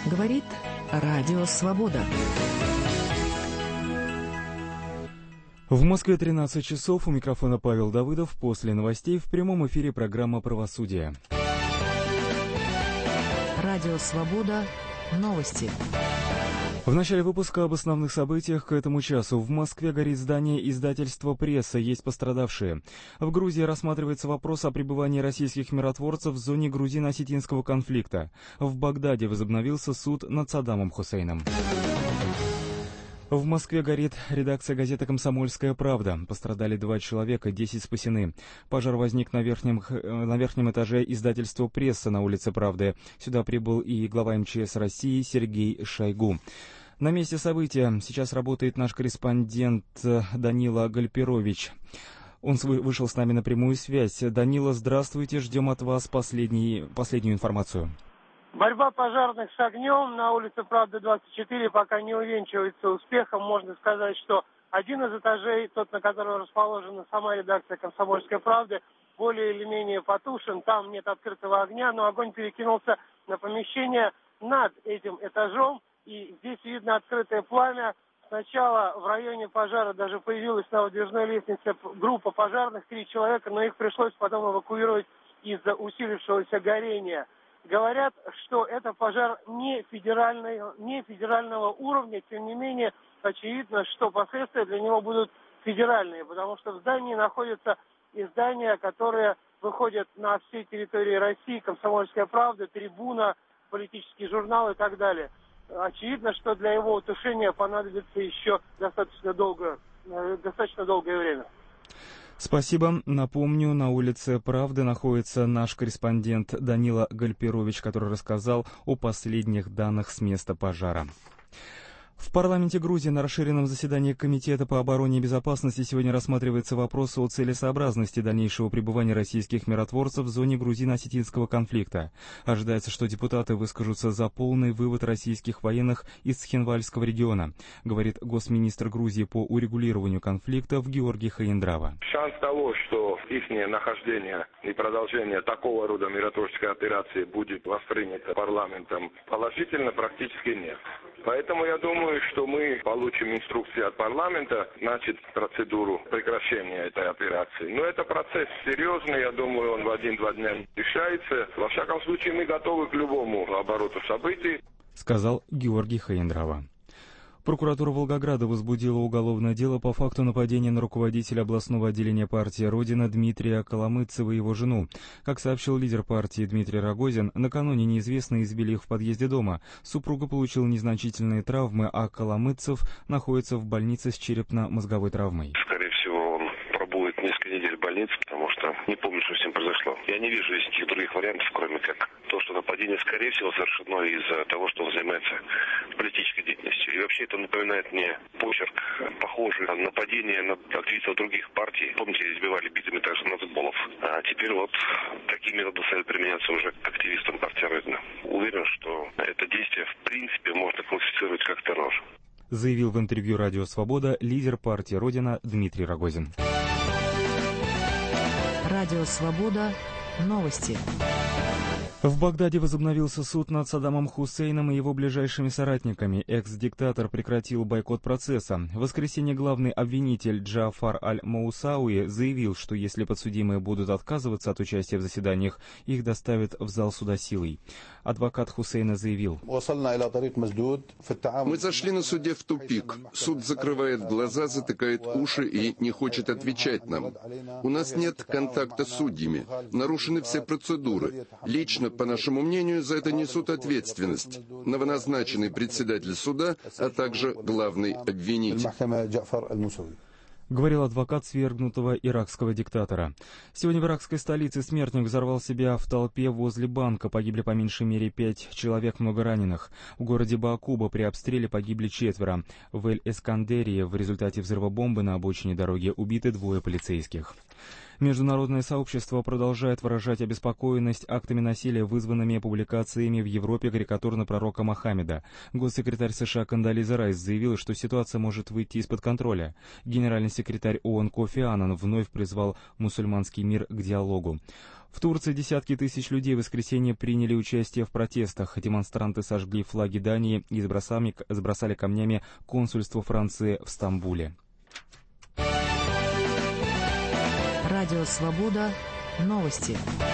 Говорит Радио Свобода. В Москве 13 часов. У микрофона Павел Давыдов. После новостей в прямом эфире программа «Правосудие». Радио Свобода. Новости. В начале выпуска об основных событиях к этому часу. В Москве горит здание издательства «Пресса», есть пострадавшие. В Грузии рассматривается вопрос о пребывании российских миротворцев в зоне грузино-осетинского конфликта. В Багдаде возобновился суд над Саддамом Хусейном. В Москве горит редакция газеты «Комсомольская правда». Пострадали 2 человека, 10 спасены. Пожар возник на верхнем этаже издательства «Пресса» на улице Правды. Сюда прибыл и глава МЧС России Сергей Шойгу. На месте события сейчас работает наш корреспондент Данила Гальперович. Он вышел с нами на прямую связь. Данила, здравствуйте, ждем от вас последнюю информацию. Борьба пожарных с огнем на улице Правды 24 пока не увенчивается успехом. Можно сказать, что один из этажей, тот, на котором расположена сама редакция «Комсомольской правды», более или менее потушен. Там нет открытого огня, но огонь перекинулся на помещение над этим этажом. И здесь видно открытое пламя. Сначала в районе пожара даже появилась на выдвижной лестнице группа пожарных, 3 человека, но их пришлось потом эвакуировать из-за усилившегося горения. Говорят, что это пожар не федерального уровня, тем не менее, очевидно, что последствия для него будут федеральные, потому что в здании находятся издания, которые выходят на всей территории России, «Комсомольская правда», «Трибуна», политический журнал и так далее. Очевидно, что для его утушения понадобится еще достаточно долгое время. Спасибо. Напомню, на улице Правды находится наш корреспондент Данила Гальперович, который рассказал о последних данных с места пожара. В парламенте Грузии на расширенном заседании Комитета по обороне и безопасности сегодня рассматривается вопрос о целесообразности дальнейшего пребывания российских миротворцев в зоне грузино-осетинского конфликта. Ожидается, что депутаты выскажутся за полный вывод российских военных из Цхинвальского региона, говорит госминистр Грузии по урегулированию конфликтов Георгий Хаиндрава. Шанс того, что их нахождение и продолжение такого рода миротворческой операции будет воспринято парламентом положительно, практически нет. Поэтому я думаю, что мы получим инструкции от парламента, начать процедуру прекращения этой операции. Но это процесс серьезный, я думаю, он в 1-2 дня решается. Во всяком случае, мы готовы к любому обороту событий, сказал Георгий Хаиндрава. Прокуратура Волгограда возбудила уголовное дело по факту нападения на руководителя областного отделения партии «Родина» Дмитрия Коломыцева и его жену. Как сообщил лидер партии Дмитрий Рогозин, накануне неизвестные избили их в подъезде дома. Супруга получила незначительные травмы, а Коломыцев находится в больнице с черепно-мозговой травмой. Скорее всего, он пробудет несколько недель в больнице, потому что не помню, что с ним произошло. Я не вижу никаких других вариантов, кроме как то, что нападение, скорее всего, совершено из-за того, что он занимается политической деятельностью. И вообще это напоминает мне почерк, похожий на нападение на активистов других партий. Помните, избивали битами также нацболов. А теперь вот такие методы стали применяться уже к активистам партии «Родина». Уверен, что это действие в принципе можно классифицировать как террор. Заявил в интервью «Радио Свобода» лидер партии «Родина» Дмитрий Рогозин. Радио Свобода. Новости. В Багдаде возобновился суд над Саддамом Хусейном и его ближайшими соратниками. Экс-диктатор прекратил бойкот процесса. В воскресенье главный обвинитель Джафар аль-Маусауи заявил, что если подсудимые будут отказываться от участия в заседаниях, их доставят в зал суда силой. Адвокат Хусейна заявил: «Мы зашли на суде в тупик. Суд закрывает глаза, затыкает уши и не хочет отвечать нам. У нас нет контакта с судьями. Нарушены все процедуры. Лично, по нашему мнению, за это несут ответственность новоназначенный председатель суда, а также главный обвинитель», говорил адвокат свергнутого иракского диктатора. Сегодня в иракской столице смертник взорвал себя в толпе возле банка. Погибли по меньшей мере 5 человек, много раненых. В городе Баакуба при обстреле погибли 4. В Эль-Эскандерии в результате взрыва бомбы на обочине дороги убиты 2 полицейских. Международное сообщество продолжает выражать обеспокоенность актами насилия, вызванными публикациями в Европе карикатур на пророка Мохаммеда. Госсекретарь США Кондолиза Райс заявила, что ситуация может выйти из-под контроля. Генеральный секретарь ООН Кофи Аннан вновь призвал мусульманский мир к диалогу. В Турции десятки тысяч людей в воскресенье приняли участие в протестах. Демонстранты сожгли флаги Дании и забросали камнями консульство Франции в Стамбуле. Радио «Свобода». Новости.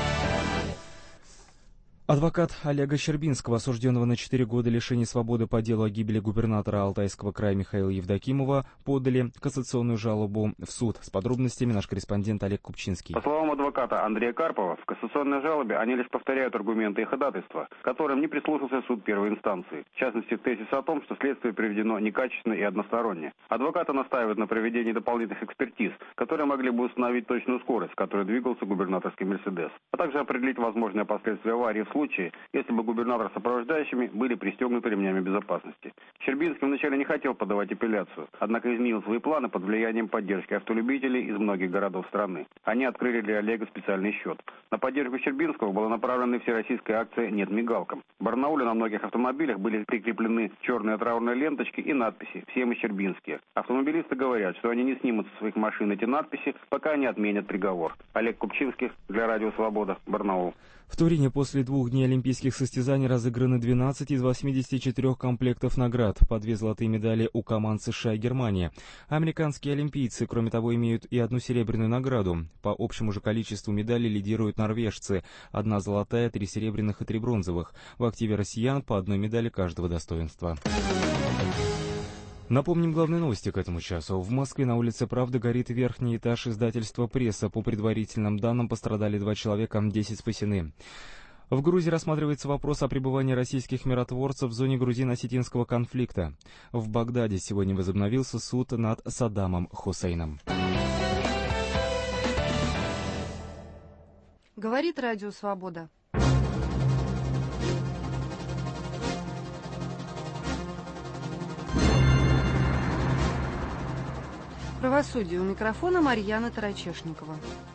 Адвокат Олега Щербинского, осужденного на 4 года лишения свободы по делу о гибели губернатора Алтайского края Михаила Евдокимова, подали кассационную жалобу в суд. С подробностями наш корреспондент Олег Купчинский. По словам адвоката Андрея Карпова, в кассационной жалобе они лишь повторяют аргументы и ходатайства, к которым не прислушался суд первой инстанции. В частности, тезис о том, что следствие проведено некачественно и односторонне. Адвокаты настаивают на проведении дополнительных экспертиз, которые могли бы установить точную скорость, с которой двигался губернаторский «Мерседес», а также определить возможные последствия аварии в случае, если бы губернатор с сопровождающими были пристегнуты ремнями безопасности. Щербинский вначале не хотел подавать апелляцию, однако изменил свои планы под влиянием поддержки автолюбителей из многих городов страны. Они открыли для Олега специальный счет. На поддержку Щербинского была направлена всероссийская акция «Нет мигалкам». В Барнауле на многих автомобилях были прикреплены черные траурные ленточки и надписи «Все мы щербинские». Автомобилисты говорят, что они не снимут со своих машин эти надписи, пока не отменят приговор. Олег Купчинский для Радио Свобода, Барнаул. В Турине после 2 дней олимпийских состязаний разыграны 12 из 84 комплектов наград, по 2 золотые медали у команд США и Германии. Американские олимпийцы, кроме того, имеют и 1 серебряную награду. По общему же количеству медалей лидируют норвежцы: 1 золотая, 3 серебряных и 3 бронзовых. В активе россиян по 1 медали каждого достоинства. Напомним главные новости к этому часу. В Москве на улице Правды горит верхний этаж издательства «Пресса». По предварительным данным, пострадали 2 человека, 10 спасены. В Грузии рассматривается вопрос о пребывании российских миротворцев в зоне грузино-осетинского конфликта. В Багдаде сегодня возобновился суд над Саддамом Хусейном. Говорит Радио Свобода. Правосудие. У микрофона Марьяна Тарачешникова.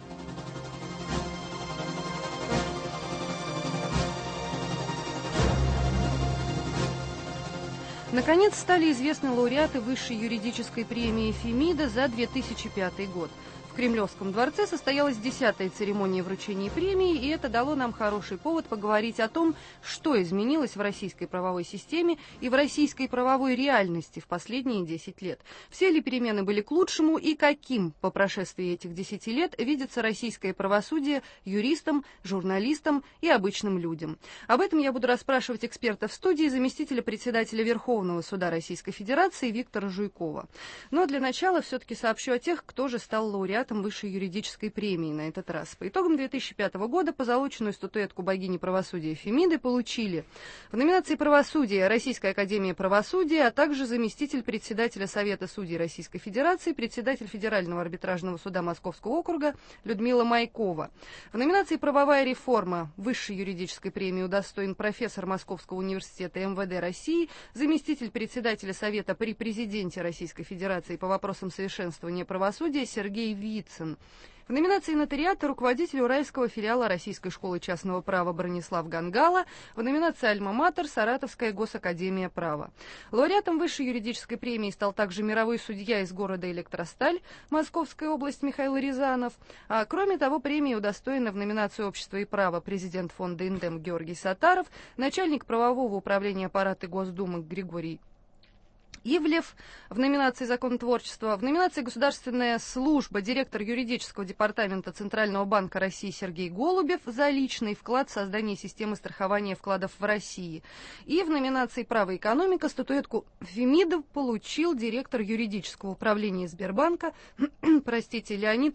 Наконец стали известны лауреаты высшей юридической премии «Фемида» за 2005 год. В Кремлевском дворце состоялась 10-я церемония вручения премии, и это дало нам хороший повод поговорить о том, что изменилось в российской правовой системе и в российской правовой реальности в последние 10 лет. Все ли перемены были к лучшему и каким по прошествии этих 10 лет видится российское правосудие юристам, журналистам и обычным людям. Об этом я буду расспрашивать эксперта в студии, заместителя председателя Верховного суда Российской Федерации Виктора Жуйкова. Но для начала все-таки сообщу о тех, кто же стал лауреатом высшей юридической премии на этот раз. По итогам 2005 года позолоченную статуэтку богини правосудия Фемиды получили в номинации «Правосудие» Российская академия правосудия, а также заместитель председателя Совета судей Российской Федерации, председатель Федерального арбитражного суда Московского округа Людмила Майкова. В номинации «Правовая реформа» высшей юридической премии удостоен профессор Московского университета МВД России, заместитель председателя Совета при президенте Российской Федерации по вопросам совершенствования правосудия Сергей Вицин. В номинации «Нотариат» руководитель Уральского филиала Российской школы частного права Бронислав Гангала, в номинации «Альма-Матер» Саратовская госакадемия права. Лауреатом высшей юридической премии стал также мировой судья из города Электросталь, Московская область Михаил Рязанов. А кроме того, премии удостоены в номинации «Общество и право» президент фонда «Индем» Георгий Сатаров, начальник правового управления аппарата Госдумы Григорий Ивлев, в номинации «Законотворчество», в номинации «Государственная служба» директор юридического департамента Центрального банка России Сергей Голубев за личный вклад в создание системы страхования вкладов в России. И в номинации «Право и экономика» статуэтку Фемида получил директор юридического управления Сбербанка, Леонид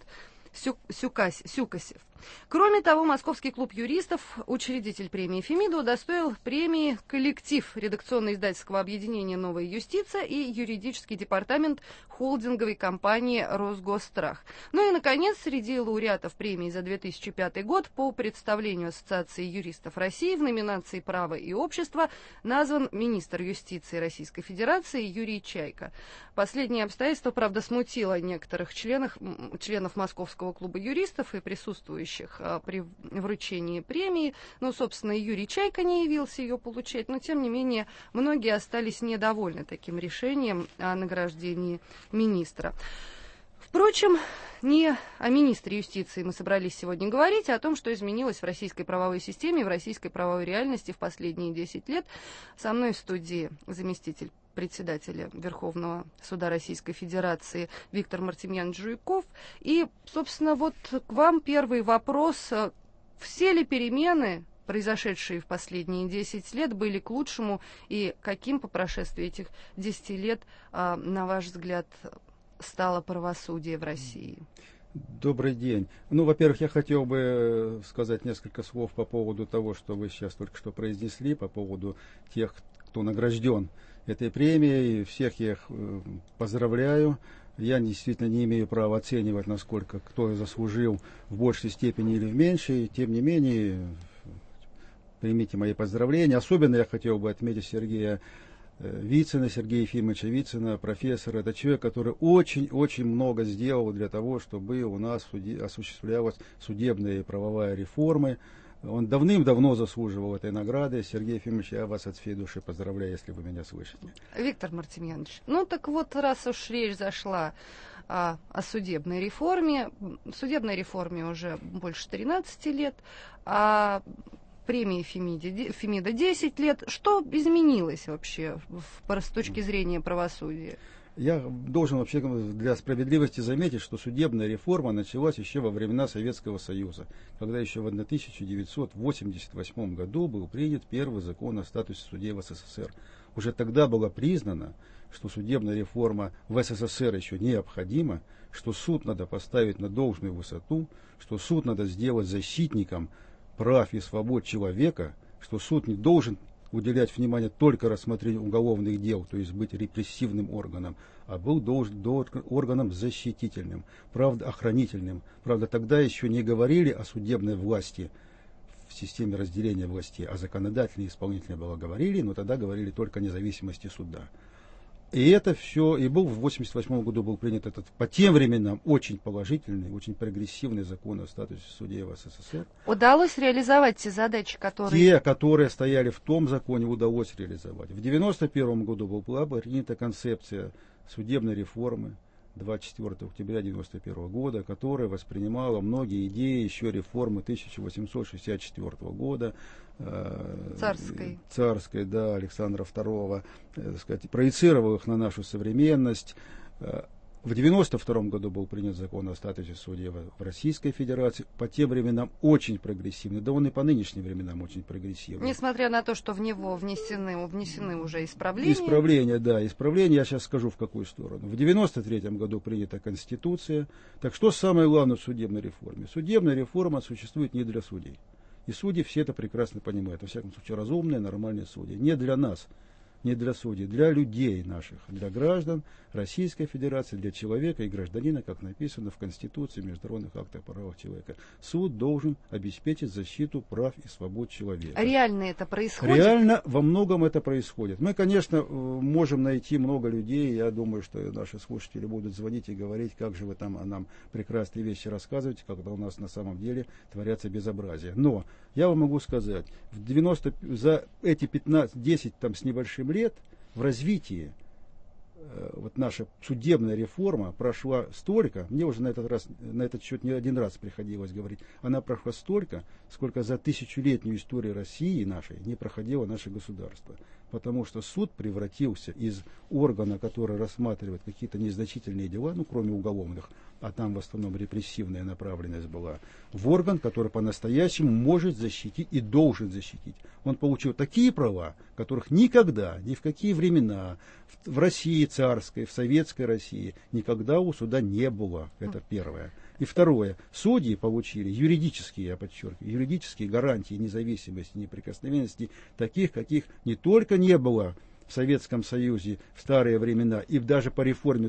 Сюкасев. Кроме того, Московский клуб юристов, учредитель премии Фемида, удостоил премии коллектив редакционно-издательского объединения «Новая юстиция» и юридический департамент холдинговой компании «Росгосстрах». Ну и, наконец, среди лауреатов премии за 2005 год по представлению Ассоциации юристов России в номинации «Право и общество» назван министр юстиции Российской Федерации Юрий Чайка. Последнее обстоятельство, правда, смутило некоторых членов Московского Российского клуба юристов и присутствующих при вручении премии. Ну, собственно, и Юрий Чайка не явился ее получать, но, тем не менее, многие остались недовольны таким решением о награждении министра. Впрочем, не о министре юстиции мы собрались сегодня говорить, а о том, что изменилось в российской правовой системе, в российской правовой реальности в последние 10 лет. Со мной в студии заместитель председателя Верховного суда Российской Федерации Виктор Мартемьянович Жуйков. И, собственно, вот к вам первый вопрос. Все ли перемены, произошедшие в последние 10 лет, были к лучшему, и каким по прошествии этих 10 лет, на ваш взгляд, стало правосудие в России? Добрый день. Ну, во-первых, я хотел бы сказать несколько слов по поводу того, что вы сейчас только что произнесли, по поводу тех, кто награжден этой премией. Всех я их поздравляю. Я действительно не имею права оценивать, насколько кто заслужил в большей степени или в меньшей. Тем не менее, примите мои поздравления. Особенно я хотел бы отметить Сергея Вицина, Сергея Ефимовича Вицина, профессора. Это человек, который очень-очень много сделал для того, чтобы у нас осуществлялась судебная и правовая реформа. Он давным-давно заслуживал этой награды. Сергей Ефимович, я вас от всей души поздравляю, если вы меня слышите. Виктор Мартемьянович, ну так вот, раз уж речь зашла о судебной реформе уже больше 13 лет, а премии Фемида 10 лет. Что изменилось вообще с точки зрения правосудия? Я должен вообще для справедливости заметить, что судебная реформа началась еще во времена Советского Союза, когда еще в 1988 году был принят первый закон о статусе судей в СССР. Уже тогда было признано, что судебная реформа в СССР еще необходима, что суд надо поставить на должную высоту, что суд надо сделать защитником прав и свобод человека, что суд не должен уделять внимание только рассмотрению уголовных дел, то есть быть репрессивным органом, а был должен органом защитительным, правоохранительным. Правда, тогда еще не говорили о судебной власти в системе разделения властей, а законодательные и исполнительные говорили, но тогда говорили только о независимости суда. И это все, и был в 1988 году был принят этот, по тем временам, очень положительный, очень прогрессивный закон о статусе судей в СССР. Удалось реализовать те задачи, которые... Те, которые стояли в том законе, удалось реализовать. В 1991 году была принята концепция судебной реформы 24 октября 1991 года, которая воспринимала многие идеи еще реформы 1864 года, царской, да, Александра II, проецировал их на нашу современность. В 1992 году был принят закон о статусе судей в Российской Федерации, по тем временам очень прогрессивный, да он и по нынешним временам очень прогрессивный. Несмотря на то, что в него внесены уже исправления. Исправления, я сейчас скажу в какую сторону. В 1993 году принята Конституция. Так что самое главное в судебной реформе? Судебная реформа существует не для судей. И судьи все это прекрасно понимают. Во всяком случае, разумные, нормальные судьи. Не для нас, не для судей, для людей наших, для граждан Российской Федерации, для человека и гражданина, как написано в Конституции, международных актах о правах человека. Суд должен обеспечить защиту прав и свобод человека. Реально это происходит? Реально во многом это происходит. Мы, конечно, можем найти много людей, я думаю, что наши слушатели будут звонить и говорить, как же вы там о нам прекрасные вещи рассказываете, когда у нас на самом деле творятся безобразия. Но я вам могу сказать, за эти 10 там, с небольшим лет в развитии вот наша судебная реформа прошла столько, мне уже на этот счет не один раз приходилось говорить, она прошла столько, сколько за тысячелетнюю историю России нашей не проходило наше государство. Потому что суд превратился из органа, который рассматривает какие-то незначительные дела, ну кроме уголовных, а там в основном репрессивная направленность была, в орган, который по-настоящему может защитить и должен защитить. Он получил такие права, которых никогда, ни в какие времена в России царской, в советской России никогда у суда не было. Это первое. И второе. Судьи получили юридические, я подчеркиваю, юридические гарантии независимости, неприкосновенности, таких, каких не только не было в Советском Союзе в старые времена и даже по реформе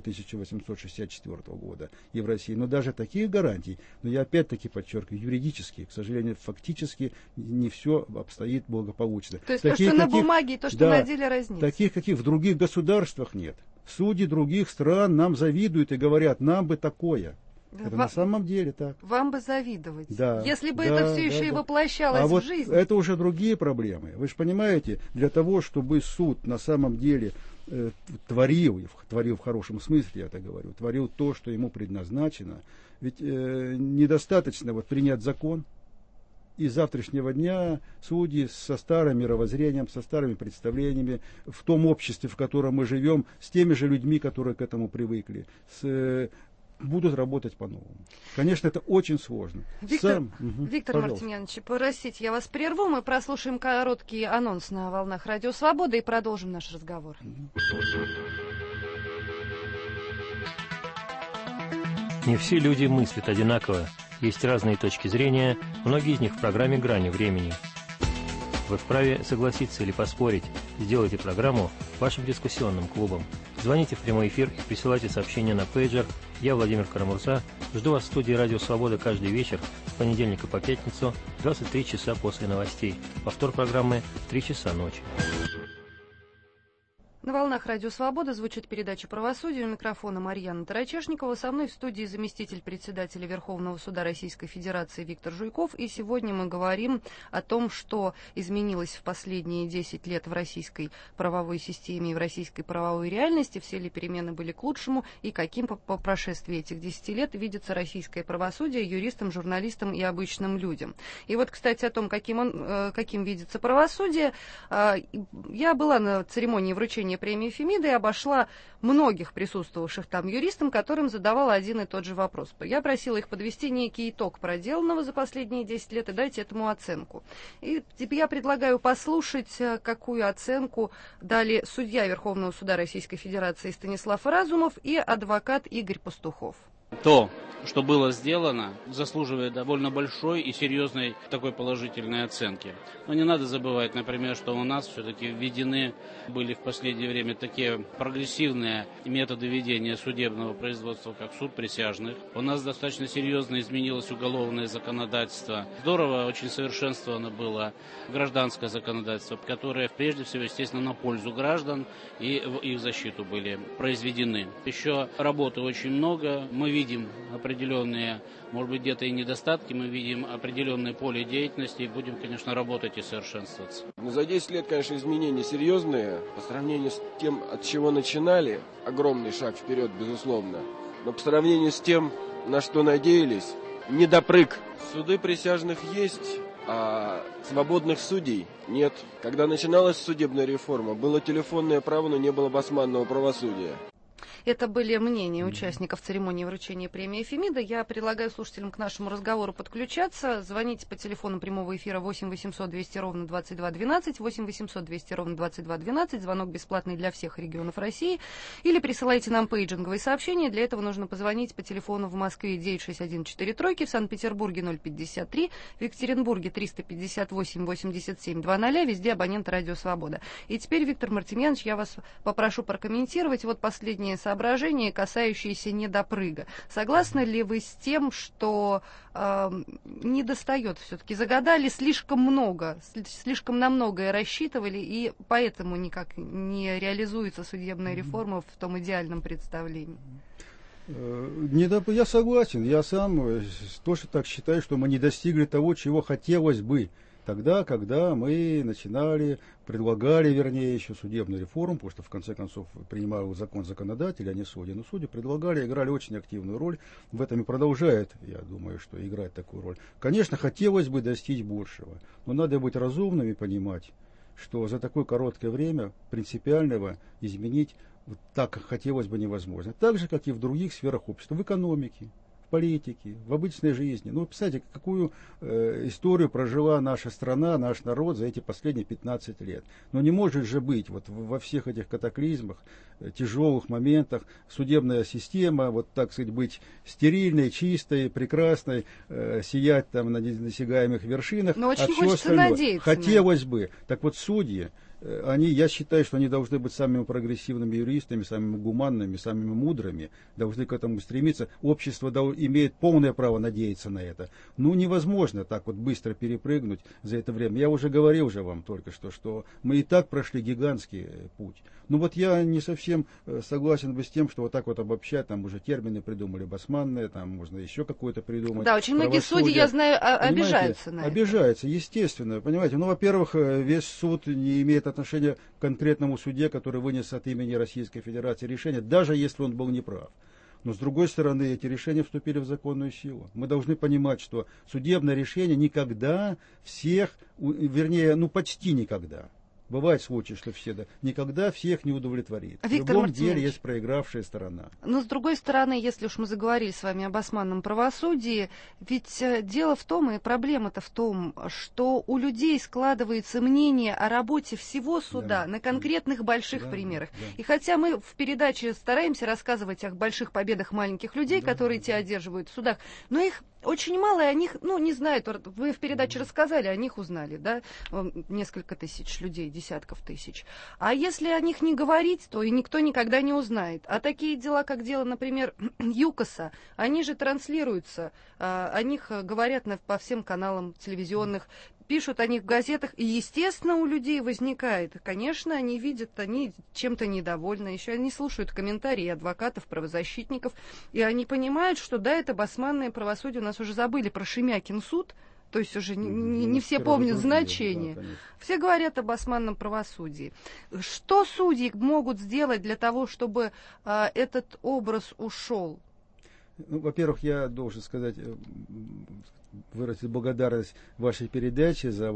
1864 года и в России, но даже таких гарантий, но я опять-таки подчеркиваю, юридические, к сожалению, фактически не все обстоит благополучно. То есть то, что на бумаге, и то, что на деле разница. Таких, каких в других государствах нет. Судьи других стран нам завидуют и говорят, нам бы такое. Это на самом деле так. Вам бы завидовать. Да, если бы это все еще и воплощалось в вот жизнь. Это уже другие проблемы. Вы же понимаете, для того, чтобы суд на самом деле творил в хорошем смысле, я это говорю, творил то, что ему предназначено, ведь недостаточно вот принять закон, и с завтрашнего дня судьи со старым мировоззрением, со старыми представлениями, в том обществе, в котором мы живем, с теми же людьми, которые к этому привыкли, будут работать по-новому. Конечно, это очень сложно. Виктор Мартемьянович, простите, я вас прерву. Мы прослушаем короткий анонс на волнах Радио Свобода и продолжим наш разговор. Не все люди мыслят одинаково. Есть разные точки зрения, многие из них в программе «Грани времени». Вы вправе согласиться или поспорить. Сделайте программу вашим дискуссионным клубом. Звоните в прямой эфир и присылайте сообщения на пейджер. Я, Владимир Карамурза, жду вас в студии «Радио Свобода» каждый вечер с понедельника по пятницу в 23 часа после новостей. Повтор программы в 3 часа ночи. На волнах Радио Свобода звучит передача «Правосудие». У микрофона Марьяна Тарачешникова. Со мной в студии заместитель председателя Верховного суда Российской Федерации Виктор Жуйков. И сегодня мы говорим о том, что изменилось в последние 10 лет в российской правовой системе и в российской правовой реальности. Все ли перемены были к лучшему и каким по прошествии этих 10 лет видится российское правосудие юристам, журналистам и обычным людям. И вот, кстати, о том, каким видится правосудие. Я была на церемонии вручения премии Фемиды и обошла многих присутствовавших там юристам, которым задавала один и тот же вопрос. Я просила их подвести некий итог проделанного за последние 10 лет и дать этому оценку. И я предлагаю послушать, какую оценку дали судья Верховного суда Российской Федерации Станислав Разумов и адвокат Игорь Пастухов. То, что было сделано, заслуживает довольно большой и серьезной такой положительной оценки. Но не надо забывать, например, что у нас все-таки введены были в последнее время такие прогрессивные методы ведения судебного производства, как суд присяжных. У нас достаточно серьезно изменилось уголовное законодательство. Здорово, очень совершенствовано было гражданское законодательство, которое, прежде всего, естественно, на пользу граждан и в их защиту были произведены. Еще работы очень много. Мы видим определенные, может быть, где-то и недостатки, мы видим определенное поле деятельности и будем, конечно, работать и совершенствоваться. За 10 лет, конечно, изменения серьезные по сравнению с тем, от чего начинали. Огромный шаг вперед, безусловно. Но по сравнению с тем, на что надеялись, недопрыг. Суды присяжных есть, а свободных судей нет. Когда начиналась судебная реформа, было телефонное право, но не было басманного правосудия. Это были мнения участников церемонии вручения премии Фемида. Я предлагаю слушателям к нашему разговору подключаться. Звоните по телефону прямого эфира 8 800 200 ровно 22 12, 8 800 200 ровно 22 12. Звонок бесплатный для всех регионов России. Или присылайте нам пейджинговые сообщения. Для этого нужно позвонить по телефону в Москве 96143, в Санкт-Петербурге 053, в Екатеринбурге 358 87 00, везде абонент Радио Свобода. И теперь, Виктор Мартемьянович, я вас попрошу прокомментировать вот последние соображения, касающиеся недопрыга. Согласны ли вы с тем, что не достает все-таки? Загадали слишком много, слишком на многое рассчитывали, и поэтому никак не реализуется судебная реформа в том идеальном представлении? Я согласен. Я сам тоже так считаю, что мы не достигли того, чего хотелось бы. Тогда, когда мы предлагали, еще судебную реформу, потому что, в конце концов, принимал закон законодатель, а не судьи. Но судьи играли очень активную роль. В этом и продолжает, я думаю, что играть такую роль. Конечно, хотелось бы достичь большего. Но надо быть разумным и понимать, что за такое короткое время принципиального изменить так, как хотелось бы, невозможно. Так же, как и в других сферах общества, в экономике, в политике, в обычной жизни. Ну, представьте, какую историю прожила наша страна, наш народ за эти последние 15 лет. Но не может же быть вот во всех этих катаклизмах, тяжелых моментах судебная система, вот так сказать, быть стерильной, чистой, прекрасной, сиять там на недосягаемых вершинах. Но очень хочется надеяться. Хотелось бы. Так вот, судьи, я считаю, что они должны быть самыми прогрессивными юристами, самыми гуманными, самыми мудрыми, должны к этому стремиться. Общество имеет полное право надеяться на это. Ну, невозможно так вот быстро перепрыгнуть за это время. Я уже говорил же вам только что мы и так прошли гигантский путь. Ну вот я не совсем согласен бы с тем, что вот так вот обобщать, там уже термины придумали, басманные, там можно еще какое-то придумать. Да, очень многие судьи, я знаю, обижаются на это. Обижаются, естественно, понимаете. Ну, во-первых, весь суд не имеет отношения к конкретному суде, который вынес от имени Российской Федерации решение, даже если он был неправ. Но, с другой стороны, эти решения вступили в законную силу. Мы должны понимать, что судебное решение никогда всех, вернее, почти никогда. Бывают случаи, что все, никогда всех не удовлетворит. В любом деле есть проигравшая сторона. Но, с другой стороны, если уж мы заговорили с вами об османном правосудии, ведь дело в том, и проблема-то в том, что у людей складывается мнение о работе всего суда на конкретных больших примерах. Да. И хотя мы в передаче стараемся рассказывать о больших победах маленьких людей, которые те одерживают в судах, но их очень мало, и о них, не знают. Вы в передаче рассказали, о них узнали, да, несколько тысяч людей, десятков тысяч. А если о них не говорить, то и никто никогда не узнает. А такие дела, как дело, например, ЮКОСа, они же транслируются, о них говорят по всем каналам телевизионных, пишут о них в газетах, и, естественно, у людей возникает. Конечно, они видят, они чем-то недовольны, еще они слушают комментарии адвокатов, правозащитников, и они понимают, что да, это басманное правосудие, у нас уже забыли про Шемякин суд, то есть уже не все помнят значение. Да, все говорят об османном правосудии. Что судьи могут сделать для того, чтобы этот образ ушел? Во-первых, я должен сказать, выразить благодарность вашей передаче за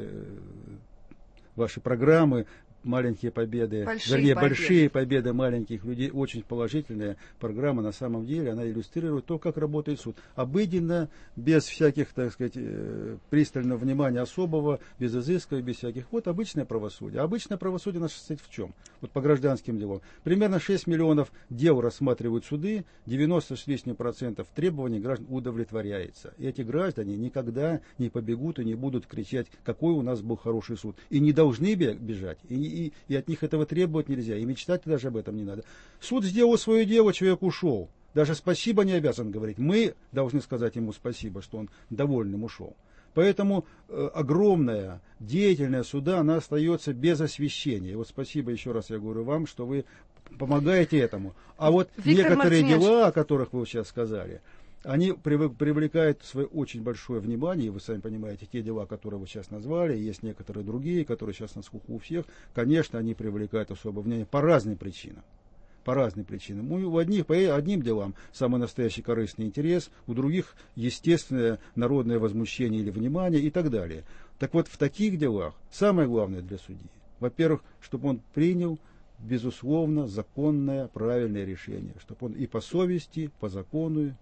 ваши программы. Маленькие победы, большие победы маленьких людей, очень положительная программа, на самом деле, она иллюстрирует то, как работает суд. Обыденно, без всяких, так сказать, пристального внимания особого, без изысков, без всяких. Вот обычное правосудие. Обычное правосудие у нас состоит в чем? Вот по гражданским делам. Примерно 6 миллионов дел рассматривают суды, 90 с лишним процентов требований граждан удовлетворяется. И эти граждане никогда не побегут и не будут кричать, какой у нас был хороший суд. И не должны бежать, и от них этого требовать нельзя, и мечтать даже об этом не надо. Суд сделал свое дело, человек ушел. Даже спасибо не обязан говорить. Мы должны сказать ему спасибо, что он довольным ушел. Поэтому огромная деятельная суда, она остается без освещения. И вот спасибо еще раз я говорю вам, что вы помогаете этому. А вот некоторые дела, о которых вы сейчас сказали, они привлекают свое очень большое внимание, и вы сами понимаете, те дела, которые вы сейчас назвали, есть некоторые другие, которые сейчас на слуху у всех, конечно, они привлекают особое внимание по разным причинам. По разным причинам. У одних по одним делам самый настоящий корыстный интерес, у других естественное народное возмущение или внимание и так далее. Так вот, в таких делах самое главное для судьи, во-первых, чтобы он принял безусловно законное, правильное решение, чтобы он и по совести, по закону,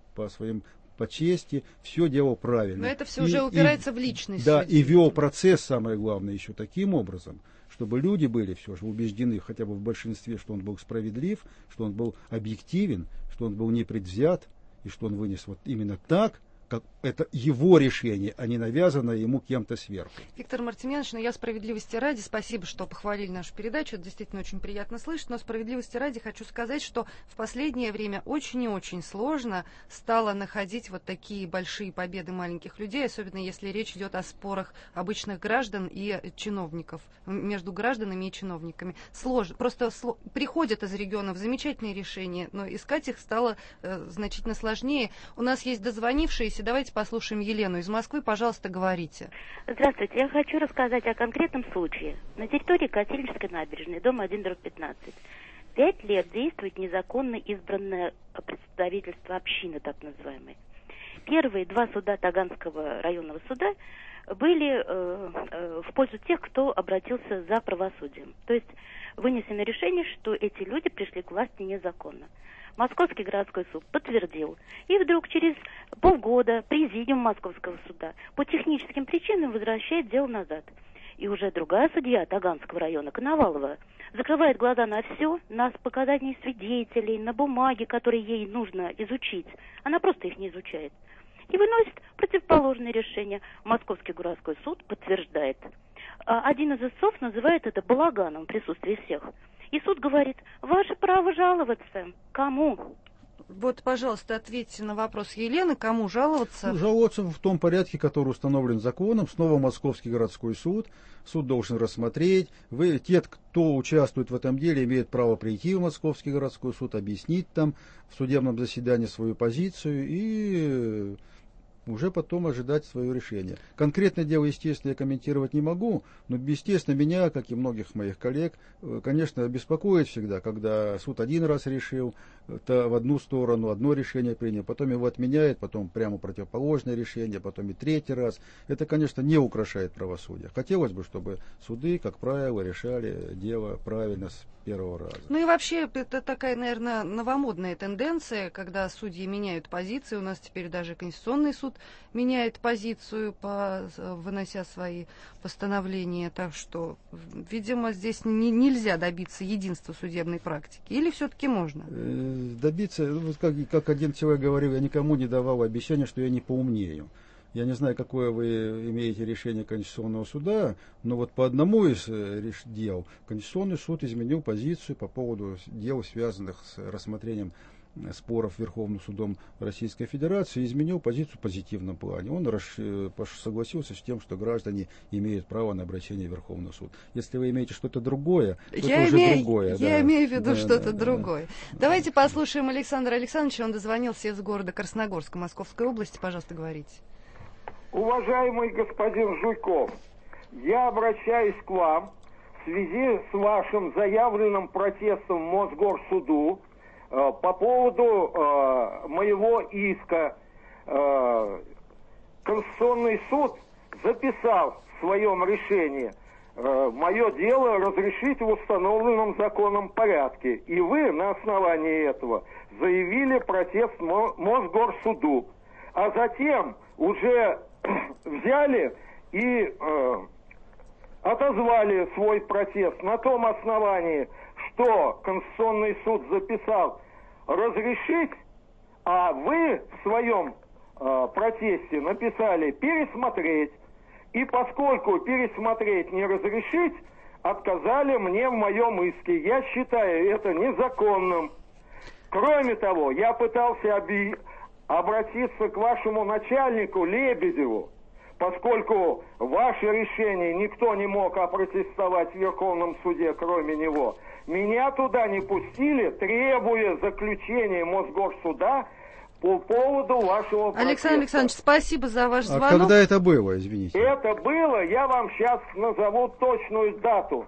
по чести, все делал правильно. Но это все уже упирается в личность. Да, судьи. И вел процесс, самое главное, еще таким образом, чтобы люди были все же убеждены, хотя бы в большинстве, что он был справедлив, что он был объективен, что он был непредвзят, и что он вынес вот именно так, как это его решение, а не навязанное ему кем-то сверху. Виктор Мартемьянович, я справедливости ради, спасибо, что похвалили нашу передачу, это действительно очень приятно слышать, но справедливости ради хочу сказать, что в последнее время очень и очень сложно стало находить вот такие большие победы маленьких людей, особенно если речь идет о спорах обычных граждан и чиновников, между гражданами и чиновниками. Сложно, просто приходят из регионов замечательные решения, но искать их стало значительно сложнее. У нас есть дозвонившиеся. Давайте послушаем Елену из Москвы. Пожалуйста, говорите. Здравствуйте. Я хочу рассказать о конкретном случае. На территории Котельнической набережной, дом 1/15. 5 лет действует незаконно избранное представительство общины, так называемой. Первые 2 суда Таганского районного суда были в пользу тех, кто обратился за правосудием. То есть вынесено решение, что эти люди пришли к власти незаконно. Московский городской суд подтвердил. И вдруг через полгода президиум Московского суда по техническим причинам возвращает дело назад. И уже другая судья Таганского района, Коновалова, закрывает глаза на все, на показания свидетелей, на бумаги, которые ей нужно изучить. Она просто их не изучает. и выносит противоположное решение. Московский городской суд подтверждает. Один из истцов называет это балаганом в присутствии всех. И суд говорит: ваше право жаловаться. Кому? Вот, пожалуйста, ответьте на вопрос Елены, кому жаловаться? Жаловаться в том порядке, который установлен законом. Снова Московский городской суд. Суд должен рассмотреть. Те, кто участвует в этом деле, имеют право прийти в Московский городской суд, объяснить там в судебном заседании свою позицию и уже потом ожидать свое решение. Конкретное дело, естественно, я комментировать не могу, но, естественно, меня, как и многих моих коллег, конечно, беспокоит всегда, когда суд один раз решил в одну сторону, одно решение принял, потом его отменяет, потом прямо противоположное решение, потом и третий раз. Это, конечно, не украшает правосудие. Хотелось бы, чтобы суды, как правило, решали дело правильно с первого раза. Ну и вообще, это такая, наверное, новомодная тенденция, когда судьи меняют позиции. У нас теперь даже Конституционный суд меняет позицию, вынося свои постановления. Так что, видимо, здесь нельзя добиться единства судебной практики. Или все-таки можно? Добиться, как один человек говорил, я никому не давал обещания, что я не поумнею. Я не знаю, какое вы имеете решение Конституционного суда, но вот по одному из дел Конституционный суд изменил позицию по поводу дел, связанных с рассмотрением споров Верховным судом Российской Федерации, изменил позицию в позитивном плане. Он согласился с тем, что граждане имеют право на обращение в Верховный суд. Если вы имеете что-то другое, то это уже другое. Я имею в виду что-то другое. Давайте послушаем Александра Александровича. Он дозвонился из города Красногорска, Московской области. Пожалуйста, говорите. Уважаемый господин Жуйков, я обращаюсь к вам в связи с вашим заявленным протестом в Мосгорсуду по поводу моего иска. Конституционный суд записал в своем решении мое дело разрешить в установленном законом порядке. И вы на основании этого заявили протест Мосгорсуду. А затем уже взяли и отозвали свой протест на том основании, что Конституционный суд записал разрешить, а вы в своем протесте написали пересмотреть. И поскольку пересмотреть не разрешить, отказали мне в моем иске. Я считаю это незаконным. Кроме того, я пытался обратиться к вашему начальнику Лебедеву, поскольку ваше решение никто не мог опротестовать в Верховном суде, кроме него. Меня туда не пустили, требуя заключения Мосгорсуда по поводу вашего протеста. Александр Александрович, спасибо за ваш звонок. А когда это было, извините? Это было, я вам сейчас назову точную дату.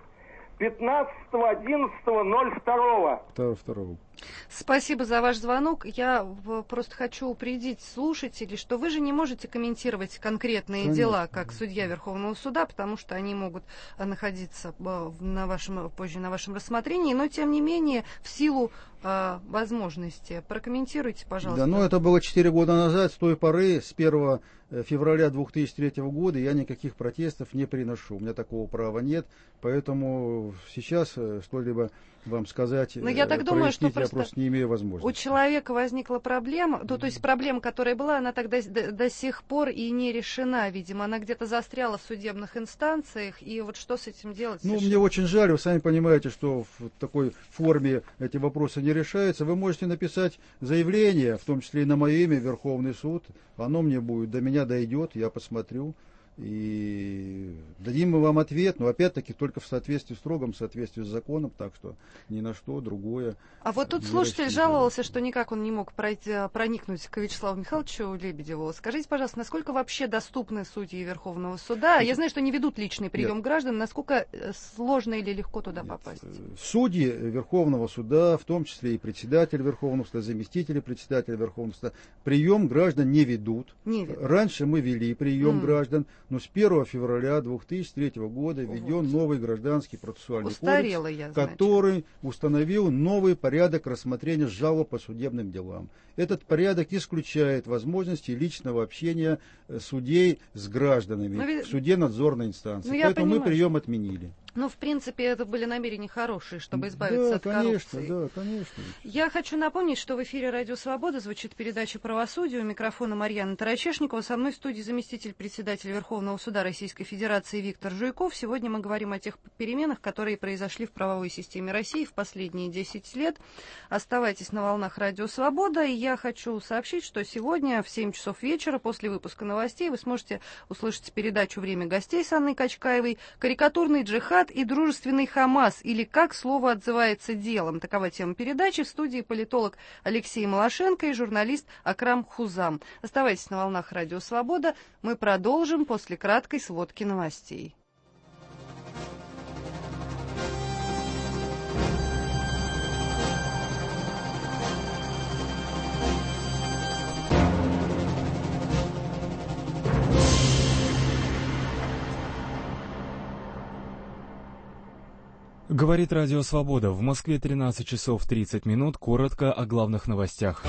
15.11.02. Спасибо за ваш звонок. Я просто хочу упредить слушателей, что вы же не можете комментировать конкретные дела, как судья Верховного суда, потому что они могут находиться позже на вашем рассмотрении, но тем не менее, в силу возможности, прокомментируйте, пожалуйста. Да, это было 4 года назад, с той поры, с 1 февраля 2003 года я никаких протестов не приношу. У меня такого права нет, поэтому сейчас что-либо вам сказать, но я так думаю, что я просто не имею возможности. У человека возникла проблема, то есть проблема, которая была, она тогда до сих пор и не решена, видимо, она где-то застряла в судебных инстанциях, и вот что с этим делать? Мне очень жаль, вы сами понимаете, что в такой форме эти вопросы не решаются. Вы можете написать заявление, в том числе и на мое имя, в Верховный суд, оно мне будет, до меня дойдет, я посмотрю. И дадим мы вам ответ, но опять-таки только в соответствии, в строгом соответствии с законом, так что ни на что другое. А вот тут слушатель жаловался, что никак он не мог проникнуть к Вячеславу Михайловичу Лебедеву. Скажите, пожалуйста, насколько вообще доступны судьи Верховного суда? Я знаю, что не ведут личный прием граждан, насколько сложно или легко туда попасть? Судьи Верховного суда, в том числе и председатель Верховного суда, заместители председателя Верховного суда, прием граждан не ведут. Раньше мы вели прием граждан, но с 1 февраля 2003 года введен новый гражданский процессуальный кодекс, который установил новый порядок рассмотрения жалоб по судебным делам. Этот порядок исключает возможности личного общения судей с гражданами в суде надзорной инстанции. Поэтому мы прием отменили. Ну, в принципе, это были намерения хорошие, чтобы избавиться от коррупции. Да, конечно. Я хочу напомнить, что в эфире «Радио Свобода» звучит передача «Правосудие». У микрофона Марьяна Тарачешникова. Со мной в студии заместитель председателя Верховного суда Российской Федерации Виктор Жуйков. Сегодня мы говорим о тех переменах, которые произошли в правовой системе России в последние 10 лет. Оставайтесь на волнах «Радио Свобода». И я хочу сообщить, что сегодня в 7 часов вечера после выпуска новостей вы сможете услышать передачу «Время гостей» с Анной Качкаевой, «Карикатурный джихад» и «Дружественный Хамас», или «Как слово отзывается делом». Такова тема передачи. В студии политолог Алексей Малашенко и журналист Акрам Хузам. Оставайтесь на волнах «Радио Свобода». Мы продолжим после краткой сводки новостей. Говорит Радио Свобода. В Москве 13 часов 30 минут. Коротко о главных новостях.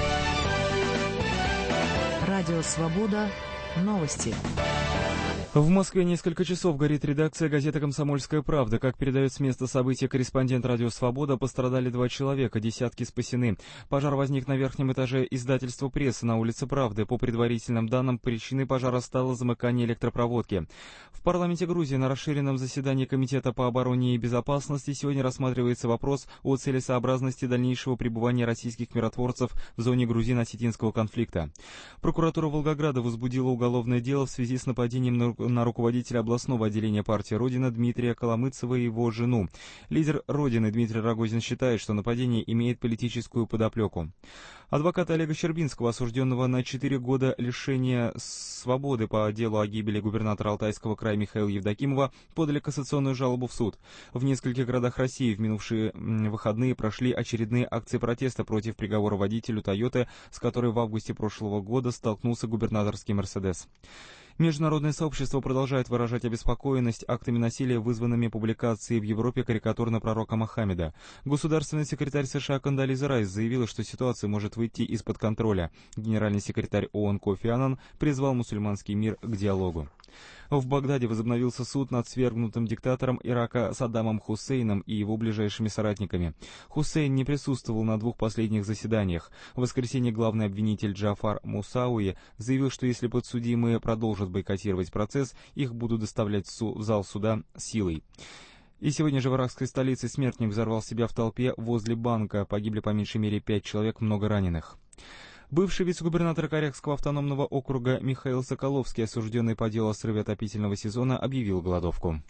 Радио Свобода. Новости. В Москве несколько часов горит редакция газеты «Комсомольская правда». Как передает с места события корреспондент «Радио Свобода», пострадали 2 человека, десятки спасены. Пожар возник на верхнем этаже издательства «Пресса» на улице Правды. По предварительным данным, причиной пожара стало замыкание электропроводки. В парламенте Грузии на расширенном заседании Комитета по обороне и безопасности сегодня рассматривается вопрос о целесообразности дальнейшего пребывания российских миротворцев в зоне грузино-осетинского конфликта. Прокуратура Волгограда возбудила уголовное дело в связи с нападением на руководителя областного отделения партии «Родина» Дмитрия Коломыцева и его жену. Лидер «Родины» Дмитрий Рогозин считает, что нападение имеет политическую подоплеку. Адвокат Олега Щербинского, осужденного на 4 года лишения свободы по делу о гибели губернатора Алтайского края Михаила Евдокимова, подали кассационную жалобу в суд. В нескольких городах России в минувшие выходные прошли очередные акции протеста против приговора водителю «Тойоты», с которой в августе прошлого года столкнулся губернаторский «Мерседес». Международное сообщество продолжает выражать обеспокоенность актами насилия, вызванными публикацией в Европе карикатур на пророка Мохаммеда. Государственный секретарь США Кондолиза Райс заявила, что ситуация может выйти из-под контроля. Генеральный секретарь ООН Кофи Аннан призвал мусульманский мир к диалогу. В Багдаде возобновился суд над свергнутым диктатором Ирака Саддамом Хусейном и его ближайшими соратниками. Хусейн не присутствовал на 2 последних заседаниях. В воскресенье главный обвинитель Джафар Мусауи заявил, что если подсудимые продолжат бойкотировать процесс, их будут доставлять в зал суда силой. И сегодня же в иракской столице смертник взорвал себя в толпе возле банка. Погибли по меньшей мере 5 человек, много раненых. Бывший вице-губернатор Корякского автономного округа Михаил Соколовский, осужденный по делу о срыве отопительного сезона, объявил голодовку.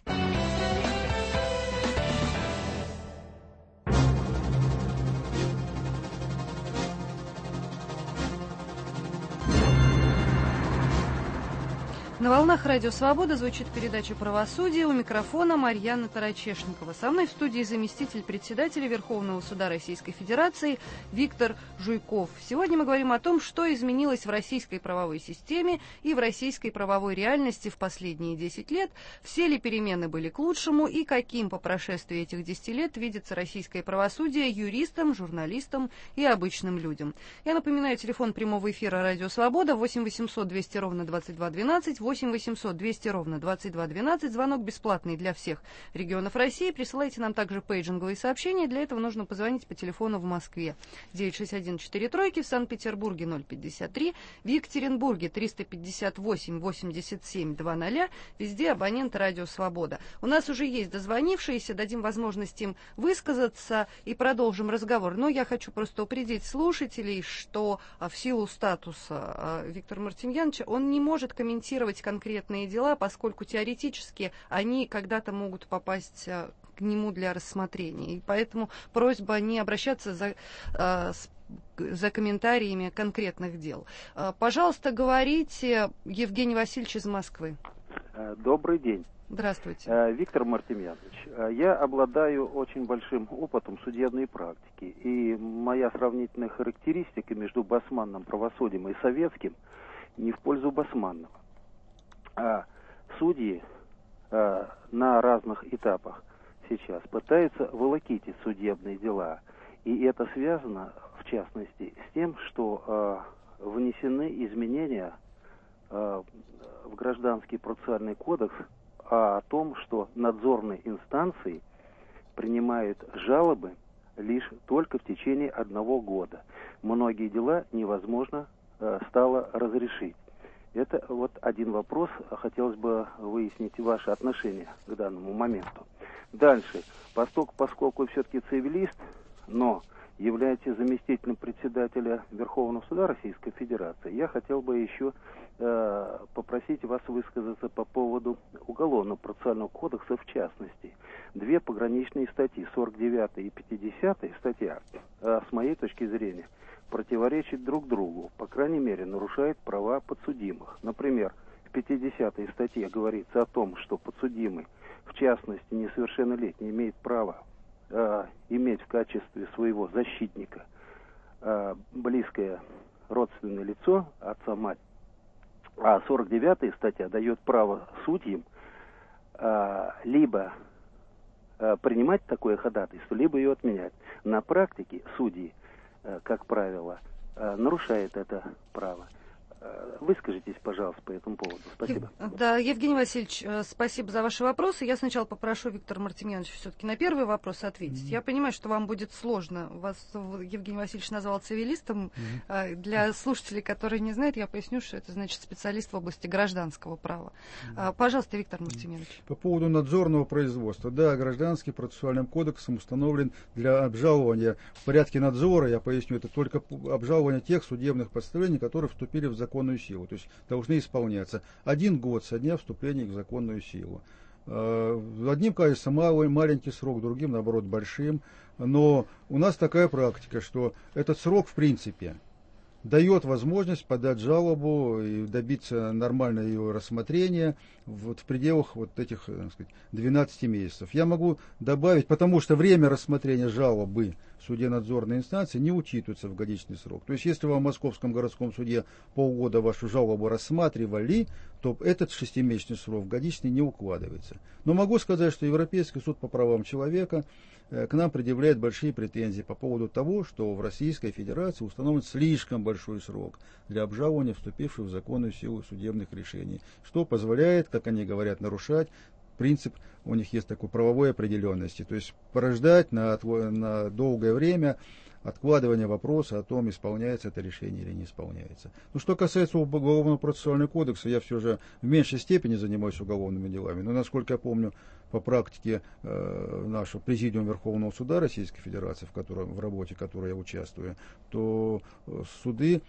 На волнах «Радио Свобода» звучит передача «Правосудие». У микрофона Марьяна Тарачешникова. Со мной в студии заместитель председателя Верховного суда Российской Федерации Виктор Жуйков. Сегодня мы говорим о том, что изменилось в российской правовой системе и в российской правовой реальности в последние 10 лет. Все ли перемены были к лучшему и каким по прошествии этих 10 лет видится российское правосудие юристам, журналистам и обычным людям. Я напоминаю, телефон прямого эфира «Радио Свобода» 8 800 200 ровно 2212, 8 800 200 ровно 2212. Звонок бесплатный для всех регионов России. Присылайте нам также пейджинговые сообщения. Для этого нужно позвонить по телефону в Москве 961-4 в Санкт-Петербурге 053, в Екатеринбурге 358-87-00. Везде абонент «Радио Свобода». У нас уже есть дозвонившиеся. Дадим возможность им высказаться и продолжим разговор. Но я хочу просто упредить слушателей, что в силу статуса Виктора Мартемьяновича он не может комментировать конкретные дела, поскольку теоретически они когда-то могут попасть к нему для рассмотрения. И поэтому просьба не обращаться за комментариями конкретных дел. Пожалуйста, говорите, Евгений Васильевич из Москвы. Добрый день. Здравствуйте. Виктор Мартемьянович, я обладаю очень большим опытом судебной практики, и моя сравнительная характеристика между басманным правосудием и советским не в пользу басманного. Судьи на разных этапах сейчас пытаются волокить судебные дела. И это связано, в частности, с тем, что внесены изменения в Гражданский процессуальный кодекс о том, что надзорные инстанции принимают жалобы лишь только в течение 1 года. Многие дела невозможно стало разрешить. Это вот один вопрос. Хотелось бы выяснить ваше отношение к данному моменту. Дальше. Поскольку все-таки цивилист, но являетесь заместителем председателя Верховного суда Российской Федерации, я хотел бы еще попросить вас высказаться по поводу Уголовного процессуального кодекса в частности. 2 пограничные статьи, 49 и 50 статья, с моей точки зрения, противоречат друг другу, по крайней мере, нарушают права подсудимых. Например, в 50 статье говорится о том, что подсудимый, в частности несовершеннолетний, имеет право иметь в качестве своего защитника близкое родственное лицо, отца, мать. А 49 статья дает право судьям либо принимать такое ходатайство, либо ее отменять. На практике судьи, как правило, нарушают это право. Выскажитесь, пожалуйста, по этому поводу. Спасибо. Да, Евгений Васильевич, спасибо за ваши вопросы. Я сначала попрошу Виктора Мартемьяновича все-таки на первый вопрос ответить. Я понимаю, что вам будет сложно. Вас Евгений Васильевич назвал цивилистом. Для слушателей, которые не знают, я поясню, что это значит специалист в области гражданского права. Пожалуйста, Виктор Мартемьянович. По поводу надзорного производства. Да, Гражданским процессуальным кодексом установлен для обжалования в порядке надзора, я поясню, это только обжалование тех судебных постановлений, которые вступили в законную силу, то есть должны исполняться 1 год со дня вступления в законную силу. Одним кажется маленький срок, другим, наоборот, большим, но у нас такая практика, что этот срок, в принципе, дает возможность подать жалобу и добиться нормального ее рассмотрения вот в пределах вот этих, так сказать, 12 месяцев. Я могу добавить, потому что время рассмотрения жалобы в суде надзорной инстанции не учитывается в годичный срок. То есть, если вы в Московском городском суде полгода вашу жалобу рассматривали, то этот 6-месячный срок в годичный не укладывается. Но могу сказать, что Европейский суд по правам человека к нам предъявляет большие претензии по поводу того, что в Российской Федерации установлен слишком большой срок для обжалования вступивших в законную силу судебных решений, что позволяет, как они говорят, нарушать принцип, у них есть такой правовой определенности, то есть порождать на долгое время откладывание вопроса о том, исполняется это решение или не исполняется. Ну, что касается Уголовного процессуального кодекса, я все же в меньшей степени занимаюсь уголовными делами, но, насколько я помню, по практике нашего Президиума Верховного суда Российской Федерации, в работе которой я участвую, то суды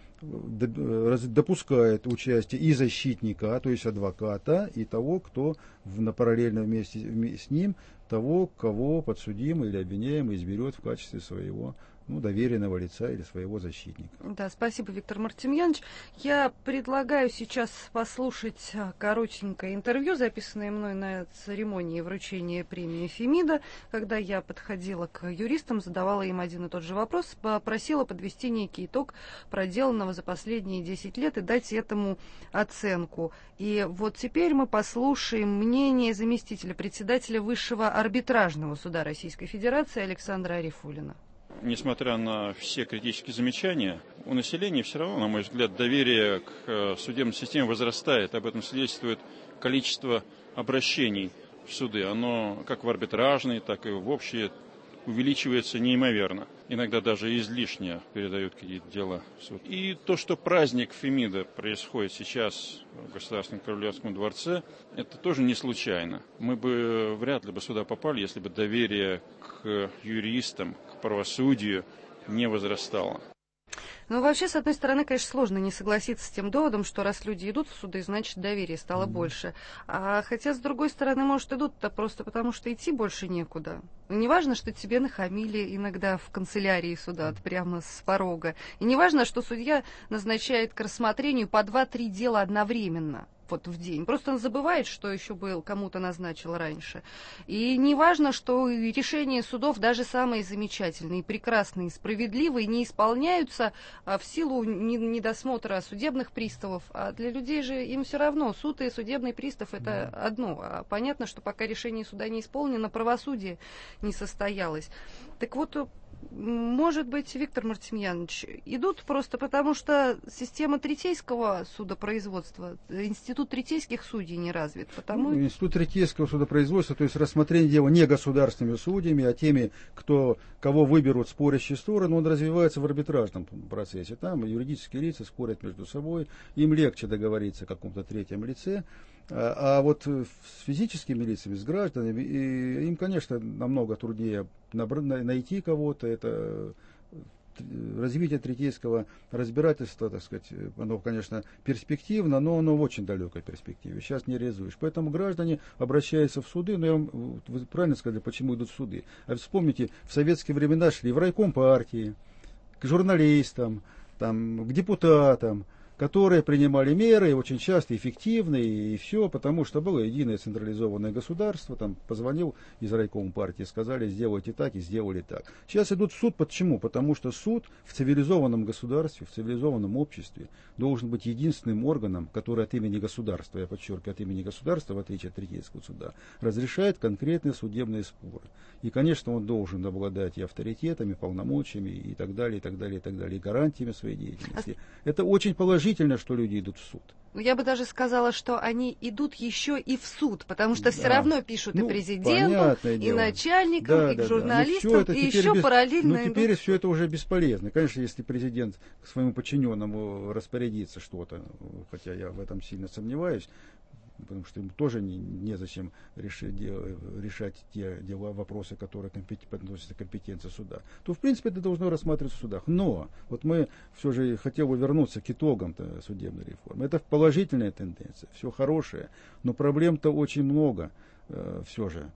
допускают участие и защитника, то есть адвоката, и того, кто на параллельно вместе с ним, того, кого подсудимый или обвиняемый изберет в качестве своего доверенного лица или своего защитника. Да, спасибо, Виктор Мартемьянович. Я предлагаю сейчас послушать коротенькое интервью, записанное мной на церемонии вручения премии Фемида, когда я подходила к юристам, задавала им один и тот же вопрос, попросила подвести некий итог проделанного за последние 10 лет и дать этому оценку. И вот теперь мы послушаем мнение заместителя председателя Высшего арбитражного суда Российской Федерации Александра Арифуллина. Несмотря на все критические замечания, у населения все равно, на мой взгляд, доверие к судебной системе возрастает. Об этом свидетельствует количество обращений в суды. Оно как в арбитражной, так и в общие увеличивается неимоверно. Иногда даже излишне передают какие-то дела в суд. И то, что праздник Фемида происходит сейчас в Государственном Королевском дворце, это тоже не случайно. Мы бы вряд ли бы сюда попали, если бы доверие к юристам, к правосудию не возрастало. Ну, вообще, с одной стороны, конечно, сложно не согласиться с тем доводом, что раз люди идут в суды, значит, доверие стало больше. Хотя, с другой стороны, может, идут-то просто потому, что идти больше некуда. Не важно, что тебе нахамили иногда в канцелярии суда, прямо с порога. И не важно, что судья назначает к рассмотрению по 2-3 дела одновременно. Вот в день. Просто он забывает, что еще был, кому-то назначил раньше. И не важно, что решения судов, даже самые замечательные, прекрасные, справедливые, не исполняются в силу недосмотра судебных приставов. А для людей же им все равно. Суд и судебный пристав — это одно. А понятно, что пока решение суда не исполнено, правосудие не состоялось. Так вот, может быть, Виктор Мартемьянович, идут просто потому, что система третейского судопроизводства, институт третейских судей не развит. Потому... Институт третейского судопроизводства, то есть рассмотрение дела не государственными судьями, а теми, кого выберут спорящие стороны, он развивается в арбитражном процессе. Там юридические лица спорят между собой, им легче договориться о каком-то третьем лице. А вот с физическими лицами, с гражданами, им, конечно, намного труднее найти кого-то. Это развитие третейского разбирательства, так сказать, оно, конечно, перспективно, но оно в очень далекой перспективе. Сейчас не реализуешь. Поэтому граждане обращаются в суды, но вы правильно сказали, почему идут в суды. А вспомните, в советские времена шли в райком партии, к журналистам, к депутатам, которые принимали меры, и очень часто эффективные, и все, потому что было единое централизованное государство, там позвонил из райкома партии, сказали, сделайте так, и сделали так. Сейчас идут в суд, почему? Потому что суд в цивилизованном государстве, в цивилизованном обществе должен быть единственным органом, который от имени государства, я подчеркиваю, от имени государства, в отличие от третейского суда, разрешает конкретные судебные споры. И, конечно, он должен обладать и авторитетами, и полномочиями, и так далее, и так далее, и так далее, и гарантиями своей деятельности. Это очень положительно, что люди идут в суд. Я бы даже сказала, что они идут еще и в суд, потому что все равно пишут и президенту, и начальникам, и журналистам, и еще параллельно. Ну, теперь все это уже бесполезно. Конечно, если президент к своему подчиненному распорядится что-то, хотя я в этом сильно сомневаюсь, потому что ему тоже незачем решать те дела, вопросы, которые относятся к компетенции суда, то, в принципе, это должно рассматриваться в судах. Но вот мы все же хотели бы вернуться к итогам судебной реформы. Это положительная тенденция, все хорошее, но проблем-то очень много все же.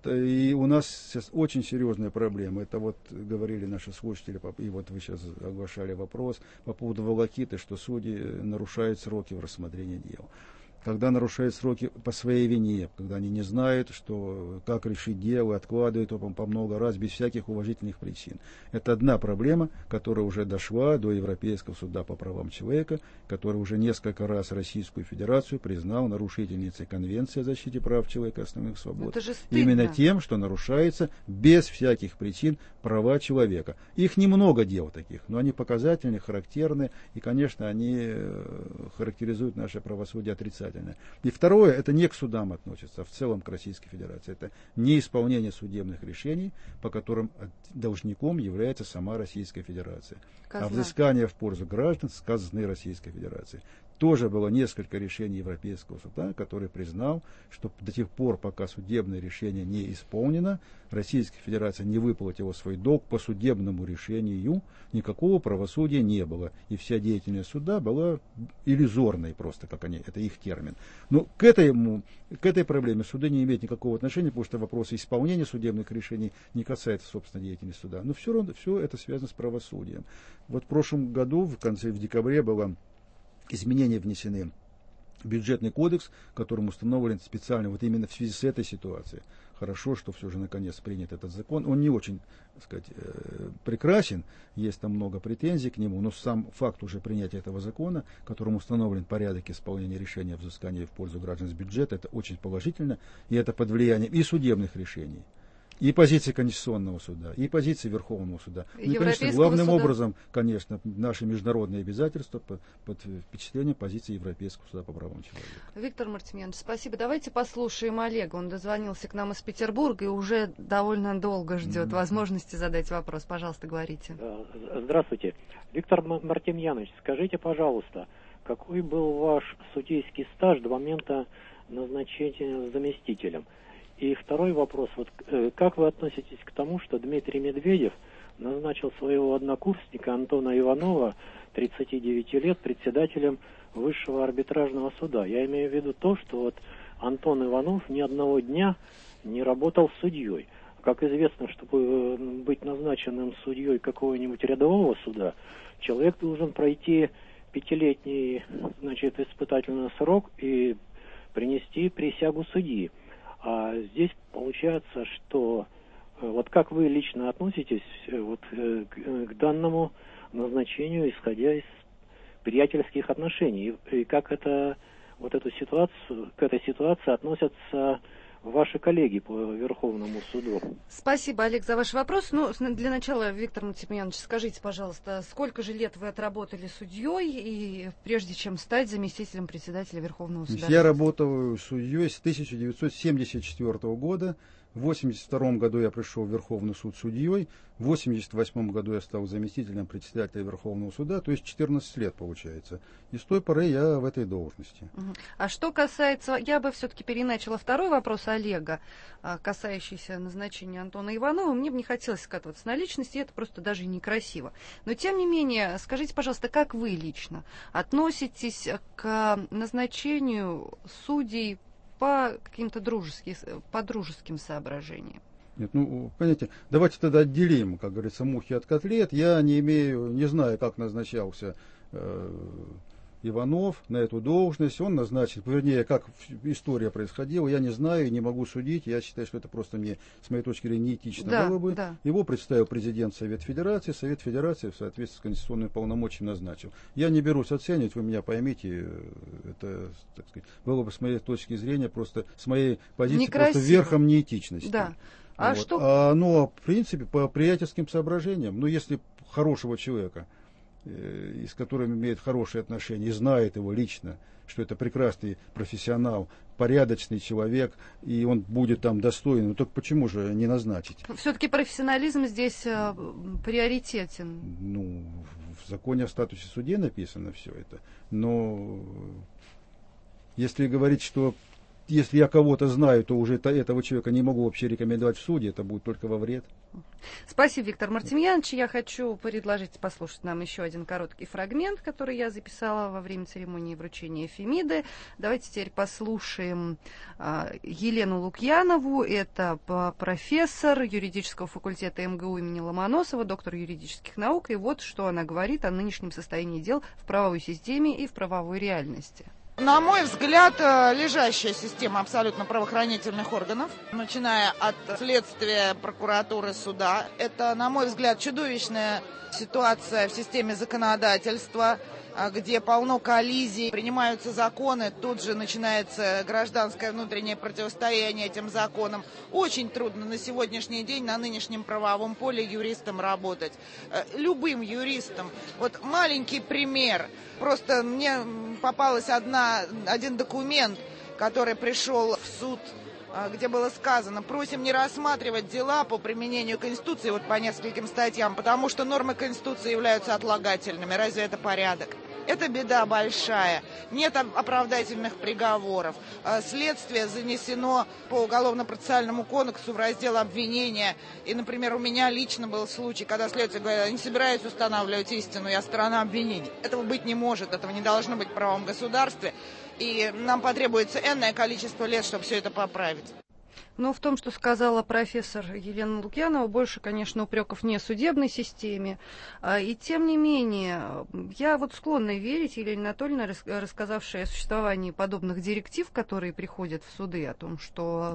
И у нас сейчас очень серьезная проблема. Это вот говорили наши слушатели, и вот вы сейчас оглашали вопрос по поводу волокиты, что судьи нарушают сроки в рассмотрении дел. Когда нарушают сроки по своей вине, когда они не знают, как решить дело, откладывают его по много раз, без всяких уважительных причин. Это одна проблема, которая уже дошла до Европейского суда по правам человека, который уже несколько раз Российскую Федерацию признал нарушительницей Конвенции о защите прав человека и основных свобод. Именно тем, что нарушается без всяких причин права человека. Их немного дел таких, но они показательны, характерны, и, конечно, они характеризуют наше правосудие отрицательно. И второе, это не к судам относится, а в целом к Российской Федерации. Это неисполнение судебных решений, по которым должником является сама Российская Федерация. А взыскание в пользу граждан с казны Российской Федерации. Тоже было несколько решений Европейского суда, который признал, что до тех пор, пока судебное решение не исполнено, Российская Федерация не выплатила свой долг по судебному решению, никакого правосудия не было. И вся деятельность суда была иллюзорной просто, как они, это их термин. Но к этой проблеме суды не имеют никакого отношения, потому что вопросы исполнения судебных решений не касаются, собственно, деятельности суда. Но все равно все это связано с правосудием. Вот в прошлом году, в декабре, было изменения внесены в бюджетный кодекс, которым установлен специально вот именно в связи с этой ситуацией. Хорошо, что все же наконец принят этот закон. Он не очень, так сказать, прекрасен, есть там много претензий к нему, но сам факт уже принятия этого закона, которым установлен порядок исполнения решения о взыскании в пользу граждан с бюджета, это очень положительно, и это под влиянием и судебных решений, и позиции Конституционного суда, и позиции Верховного суда. Ну и, конечно, главным образом, конечно, наши международные обязательства под впечатлением позиции Европейского суда по правам человека. Виктор Мартемьянович, спасибо. Давайте послушаем Олега. Он дозвонился к нам из Петербурга и уже довольно долго ждет возможности задать вопрос. Пожалуйста, говорите. Здравствуйте. Виктор Мартемьянович, скажите, пожалуйста, какой был ваш судейский стаж до момента назначения заместителем? И второй вопрос. Вот, как вы относитесь к тому, что Дмитрий Медведев назначил своего однокурсника Антона Иванова, 39 лет, председателем Высшего арбитражного суда? Я имею в виду то, что вот Антон Иванов ни одного дня не работал судьей. Как известно, чтобы быть назначенным судьей какого-нибудь рядового суда, человек должен пройти 5-летний, испытательный срок и принести присягу судьи. А здесь получается, что вот как вы лично относитесь к данному назначению, исходя из приятельских отношений, и как к этой ситуации относятся ваши коллеги по Верховному суду? Спасибо, Олег, за ваш вопрос. Ну, для начала, Виктор Мартемьянович, скажите, пожалуйста, сколько же лет вы отработали судьей, и прежде чем стать заместителем председателя Верховного суда? Я работаю судьей с 1974 года. В 1982 году я пришел в Верховный суд судьей, в 1988 году я стал заместителем председателя Верховного суда, то есть 14 лет получается. И с той поры я в этой должности. А что касается, я бы все-таки переначала второй вопрос Олега, касающийся назначения Антона Иванова. Мне бы не хотелось скатываться на личности, это просто даже некрасиво. Но тем не менее, скажите, пожалуйста, как вы лично относитесь к назначению судей по каким-то дружеским соображениям? Нет, ну, понимаете, давайте тогда отделим, как говорится, мухи от котлет. Я не знаю, как назначался Иванов на эту должность. Он назначен, вернее, как история происходила, я не знаю, не могу судить. Я считаю, что это просто мне, с моей точки зрения, неэтично было бы. Да. Его представил президент Совет Федерации в соответствии с конституционными полномочиями назначил. Я не берусь оценивать, вы меня поймите, это, так сказать, было бы с моей точки зрения, просто с моей позиции, некрасиво. Просто верхом неэтичности. Да. А вот. Но, в принципе, по приятельским соображениям, если хорошего человека, с которым имеет хорошие отношения, и знает его лично, что это прекрасный профессионал, порядочный человек, и он будет там достойный, ну так почему же не назначить? Все-таки профессионализм здесь приоритетен. Ну, в законе о статусе судей написано все это. Но если говорить, что если я кого-то знаю, то уже этого человека не могу вообще рекомендовать в суде, это будет только во вред. Спасибо, Виктор Мартемьянович. Я хочу предложить послушать нам еще один короткий фрагмент, который я записала во время церемонии вручения Фемиды. Давайте теперь послушаем Елену Лукьянову. Это профессор юридического факультета МГУ имени Ломоносова, доктор юридических наук. И вот что она говорит о нынешнем состоянии дел в правовой системе и в правовой реальности. На мой взгляд, лежащая система абсолютно правоохранительных органов, начиная от следствия, прокуратуры, суда, это, на мой взгляд, чудовищная ситуация в системе законодательства, где полно коллизий, принимаются законы, тут же начинается гражданское внутреннее противостояние этим законам. Очень трудно на сегодняшний день на нынешнем правовом поле юристам работать. Любым юристам. Вот маленький пример. Просто мне попалась один документ, который пришел в суд, где было сказано: просим не рассматривать дела по применению Конституции вот по нескольким статьям, потому что нормы Конституции являются отлагательными. Разве это порядок? Это беда большая. Нет оправдательных приговоров. Следствие занесено по Уголовно-процессуальному кодексу в раздел обвинения. И, например, у меня лично был случай, когда следствие говорило: не собираюсь устанавливать истину, я сторона обвинения. Этого быть не может, этого не должно быть в правом государстве. И нам потребуется энное количество лет, чтобы все это поправить. Но в том, что сказала профессор Елена Лукьянова, больше, конечно, упреков не судебной системе. И тем не менее, я вот склонна верить Елене Анатольевне, рассказавшей о существовании подобных директив, которые приходят в суды, о том, что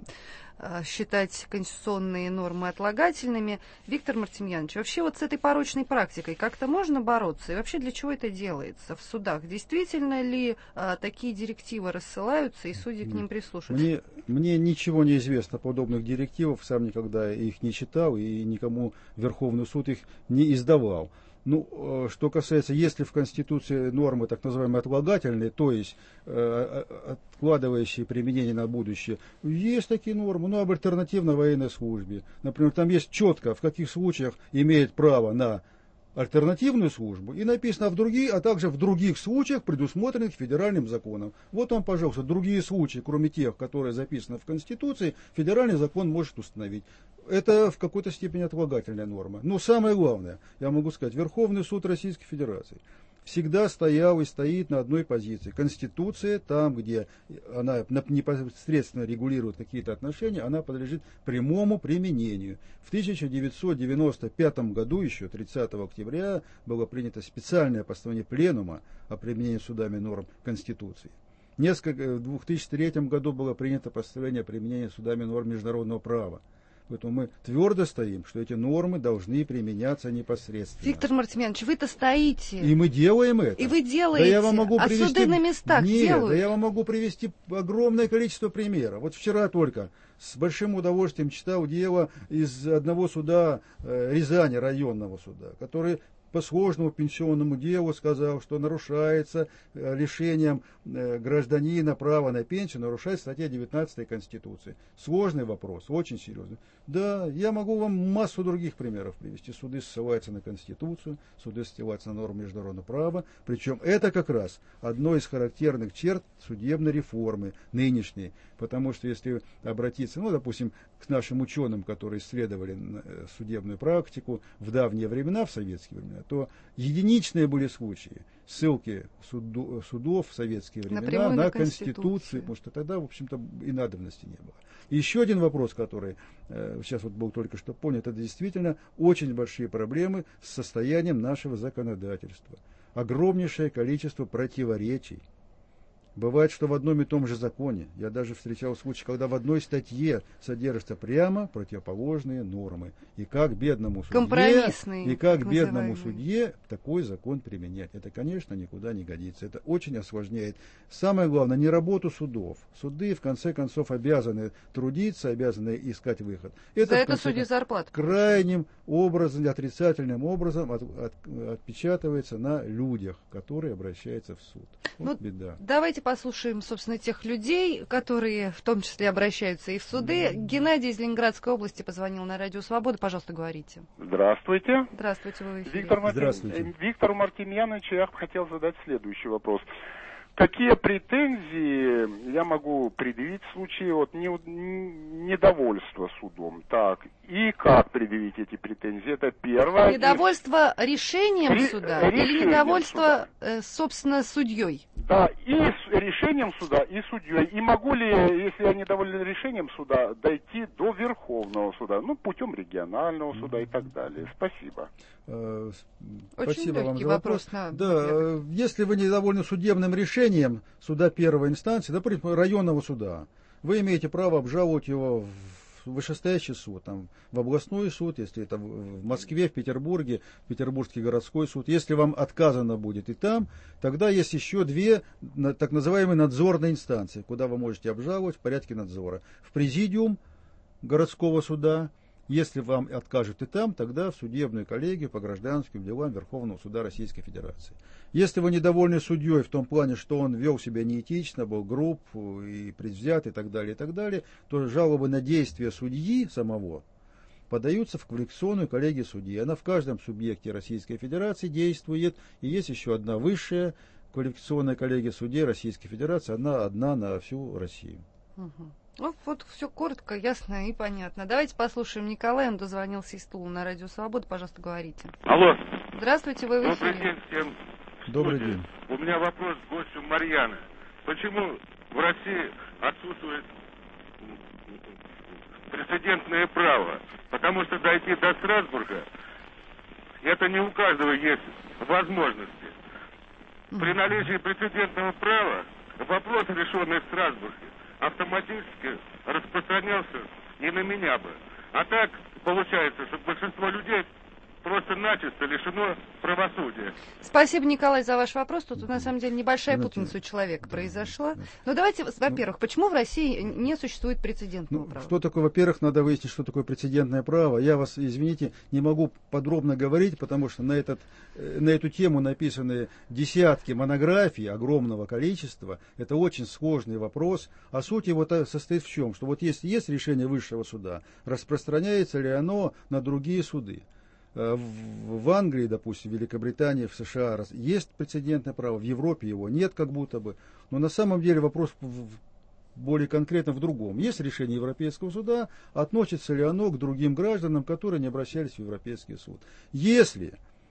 считать конституционные нормы отлагательными. Виктор Мартемьянович, вообще вот с этой порочной практикой как-то можно бороться? И вообще для чего это делается в судах? Действительно ли такие директивы рассылаются и судьи к ним прислушиваются? Мне ничего не известно о подобных директивах, сам никогда их не читал и никому Верховный суд их не издавал. Ну, что касается, если в Конституции нормы так называемые отлагательные, то есть откладывающие применение на будущее, есть такие нормы, но об альтернативной военной службе. Например, там есть четко, в каких случаях имеет право на альтернативную службу, и написано а также в других случаях, предусмотренных федеральным законом. Вот вам, пожалуйста, другие случаи, кроме тех, которые записаны в Конституции, федеральный закон может установить. Это в какой-то степени отлагательная норма. Но самое главное, я могу сказать, Верховный суд Российской Федерации всегда стоял и стоит на одной позиции. Конституция, там, где она непосредственно регулирует какие-то отношения, она подлежит прямому применению. В 1995 году, еще 30 октября, было принято специальное постановление Пленума о применении судами норм Конституции. В 2003 году было принято постановление о применении судами норм международного права. Поэтому мы твердо стоим, что эти нормы должны применяться непосредственно. Виктор Мартемьянович, вы-то стоите. И мы делаем это. И вы делаете. Да я вам могу привести... суды на местах делают. Да я вам могу привести огромное количество примеров. Вот вчера только с большим удовольствием читал дело из одного суда Рязани, районного суда, который по сложному пенсионному делу сказал, что нарушается лишением гражданина права на пенсию, нарушает статья 19 Конституции. Сложный вопрос, очень серьезный. Да, я могу вам массу других примеров привести. Суды ссылаются на Конституцию, суды ссылаются на нормы международного права. Причем это как раз одно из характерных черт судебной реформы нынешней. Потому что если обратиться, ну, допустим, к нашим ученым, которые исследовали судебную практику в давние времена, в советские времена, то единичные были случаи ссылки судов в советские времена на Конституцию, потому что тогда, в общем-то, и надобности не было. И еще один вопрос, который сейчас вот был только что понят, это действительно очень большие проблемы с состоянием нашего законодательства. Огромнейшее количество противоречий. Бывает, что в одном и том же законе, я даже встречал случаи, когда в одной статье содержатся прямо противоположные нормы. И как бедному судье такой закон применять? Это, конечно, никуда не годится. Это очень осложняет. Самое главное, не работу судов. Суды, в конце концов, обязаны трудиться, обязаны искать выход. За это судьи зарплату. Крайним образом, отрицательным образом отпечатывается на людях, которые обращаются в суд. Вот беда. Давайте послушаем, собственно, тех людей, которые в том числе обращаются и в суды. Геннадий из Ленинградской области позвонил на Радио Свобода. Пожалуйста, говорите. Здравствуйте. Здравствуйте, вы в эфире. Виктору Мартемьяновичу я хотел задать следующий вопрос. Какие претензии я могу предъявить в случае вот недовольства судом? Так, и как предъявить эти претензии? Это первое. Недовольство решением суда или недовольство, собственно, судьей? Да, и решением суда, и судьей. И могу ли, если я недоволен решением суда, дойти до Верховного суда, ну, путем регионального суда и так далее? Спасибо. Спасибо вам за вопрос. Да, если вы недовольны судебным решением суда первой инстанции, например, районного суда, вы имеете право обжаловать его в вышестоящий суд, там, в областной суд, если это в Москве, в Петербурге, в Петербургский городской суд. Если вам отказано будет и там, тогда есть еще две так называемые надзорные инстанции, куда вы можете обжаловать в порядке надзора. В президиум городского суда. Если вам откажут и там, тогда в судебную коллегию по гражданским делам Верховного суда Российской Федерации. Если вы недовольны судьей в том плане, что он вел себя неэтично, был груб и предвзят и так далее, то жалобы на действия судьи самого подаются в квалификационную коллегию судей. Она в каждом субъекте Российской Федерации действует. И есть еще одна высшая квалификационная коллегия судей Российской Федерации, она одна на всю Россию. Ну, вот все коротко, ясно и понятно. Давайте послушаем Николая, он дозвонился из Тулы на Радио Свобода. Пожалуйста, говорите. Алло. Здравствуйте, вы в эфире. Добрый день всем. Добрый день. У меня вопрос к гостю Марьяны. Почему в России отсутствует прецедентное право? Потому что дойти до Страсбурга, это не у каждого есть возможности. При наличии прецедентного права вопрос, решенный в Страсбурге, автоматически распространялся и на меня бы. А так получается, что большинство людей просто начисто лишено правосудия. Спасибо, Николай, за ваш вопрос. Тут, на самом деле, небольшая путаница у человека произошла. Но давайте, во-первых, почему в России не существует прецедентного права? Что такое, во-первых, надо выяснить, что такое прецедентное право. Я вас, извините, не могу подробно говорить, потому что на эту тему написаны десятки монографий огромного количества. Это очень сложный вопрос. А суть его состоит в чем? Что вот если есть решение высшего суда, распространяется ли оно на другие суды? В Англии, допустим, в Великобритании, в США есть прецедентное право, в Европе его нет как будто бы. Но на самом деле вопрос более конкретно в другом. Есть решение Европейского суда, относится ли оно к другим гражданам, которые не обращались в Европейский суд. Если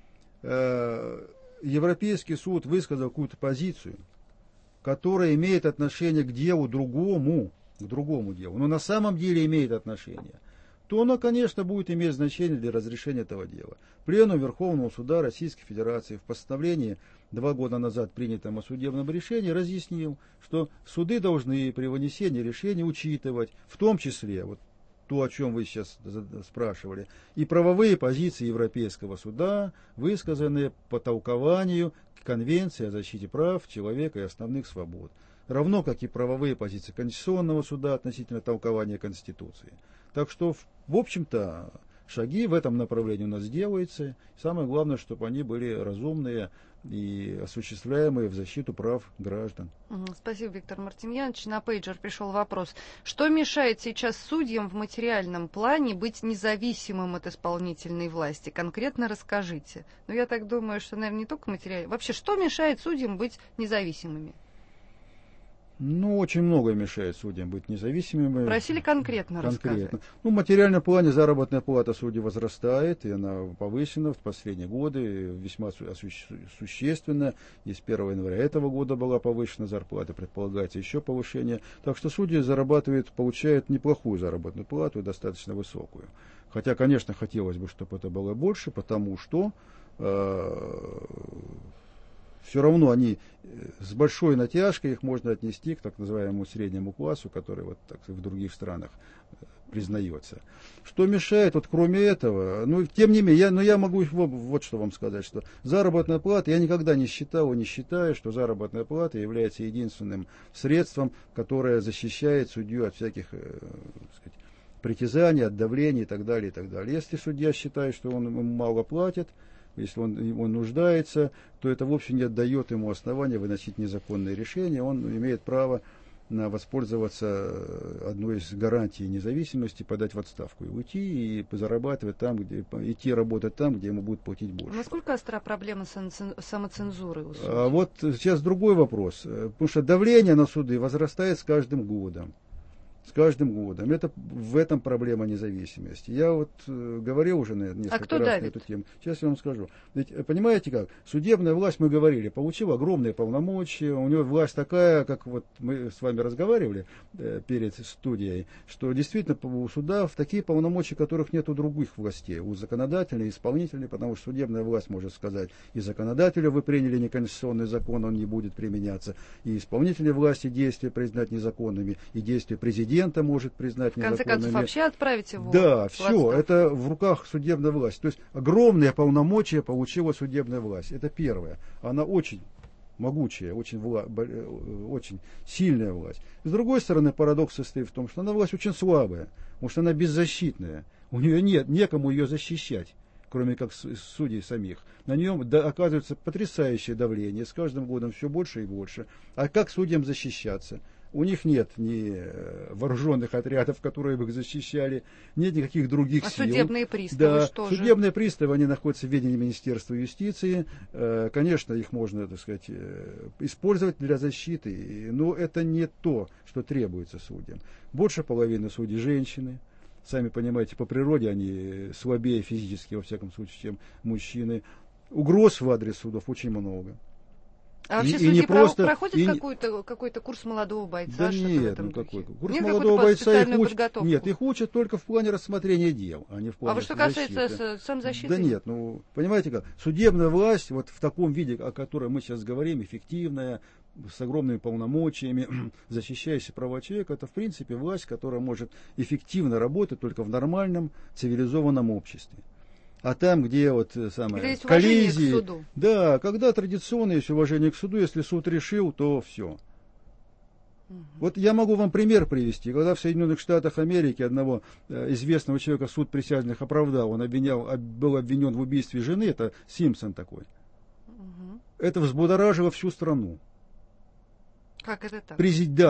Европейский суд высказал какую-то позицию, которая имеет отношение к делу другому делу, но на самом деле имеет отношение, то оно, конечно, будет иметь значение для разрешения этого дела. Пленум Верховного Суда Российской Федерации в постановлении 2 года назад принятом о судебном решении разъяснил, что суды должны при вынесении решения учитывать, в том числе, вот то, о чем вы сейчас спрашивали, и правовые позиции Европейского суда, высказанные по толкованию Конвенции о защите прав человека и основных свобод, равно как и правовые позиции Конституционного суда относительно толкования Конституции. Так что, в общем-то, шаги в этом направлении у нас делаются. Самое главное, чтобы они были разумные и осуществляемые в защиту прав граждан. Спасибо, Виктор Мартемьянович. На пейджер пришел вопрос. Что мешает сейчас судьям в материальном плане быть независимым от исполнительной власти? Конкретно расскажите. Но я так думаю, что, наверное, не только материально. Вообще, что мешает судьям быть независимыми? Ну, очень многое мешает судьям быть независимыми. Просили конкретно рассказать. Ну, в материальном плане заработная плата судей возрастает, и она повышена в последние годы, весьма существенно. И с 1 января этого года была повышена зарплата, предполагается еще повышение. Так что судьи получают неплохую заработную плату, достаточно высокую. Хотя, конечно, хотелось бы, чтобы это было больше, потому что все равно они с большой натяжкой, их можно отнести к так называемому среднему классу, который вот так в других странах признается. Что мешает, вот кроме этого, ну, тем не менее, я могу вот что вам сказать, что заработная плата, я никогда не считал и не считаю, что заработная плата является единственным средством, которое защищает судью от всяких, сказать, притязаний, от давления и так далее, и так далее. Если судья считает, что он ему мало платит, если он нуждается, то это вовсе не отдает ему основания выносить незаконные решения. Он имеет право воспользоваться одной из гарантий независимости, подать в отставку и уйти, и зарабатывать там, идти работать там, где ему будут платить больше. Насколько остра проблема самоцензуры у судей? А вот сейчас другой вопрос. Потому что давление на суды возрастает с каждым годом. С каждым годом. В этом проблема независимости. Я вот говорил уже несколько раз на эту тему. Сейчас я вам скажу. Ведь, понимаете как, судебная власть, мы говорили, получила огромные полномочия, у нее власть такая, как вот мы с вами разговаривали перед студией, что действительно у суда такие полномочия, которых нет у других властей, у законодательной и исполнительной, потому что судебная власть может сказать, и законодателю вы приняли неконституционный закон, он не будет применяться, и исполнительной власти действия признать незаконными, и действия президента может признать незаконными. В конце концов, вообще отправить его. Да, все, это в руках судебной власти. То есть огромные полномочия получила судебная власть. Это первое. Она очень могучая, очень сильная власть. С другой стороны, парадокс состоит в том, что она власть очень слабая, потому что она беззащитная. У нее некому ее защищать, кроме как судей самих. На нее оказывается потрясающее давление, с каждым годом все больше и больше. А как судьям защищаться? У них нет ни вооруженных отрядов, которые бы их защищали, нет никаких других сил. Судебные приставы, да, что судебные приставы, они находятся в ведении Министерства юстиции. Конечно, их можно, так сказать, использовать для защиты, но это не то, что требуется судьям. Больше половины судей женщины. Сами понимаете, по природе они слабее физически, во всяком случае, чем мужчины. Угроз в адрес судов очень много. А вообще судьи проходят какой-то курс молодого бойца? Да нет, какой курс молодого бойца их учат. Нет, их учат только в плане рассмотрения дел, а не в плане защиты. А вот что касается самозащиты? Да нет, понимаете как, судебная власть, вот в таком виде, о которой мы сейчас говорим, эффективная, с огромными полномочиями, защищающая права человека, это в принципе власть, которая может эффективно работать только в нормальном цивилизованном обществе. А там, где коллизии, да, когда традиционно есть уважение к суду, если суд решил, то все. Вот я могу вам пример привести. Когда в Соединенных Штатах Америки одного известного человека суд присяжных оправдал, он был обвинен в убийстве жены, это Симпсон такой. Это взбудоражило всю страну. Как это так?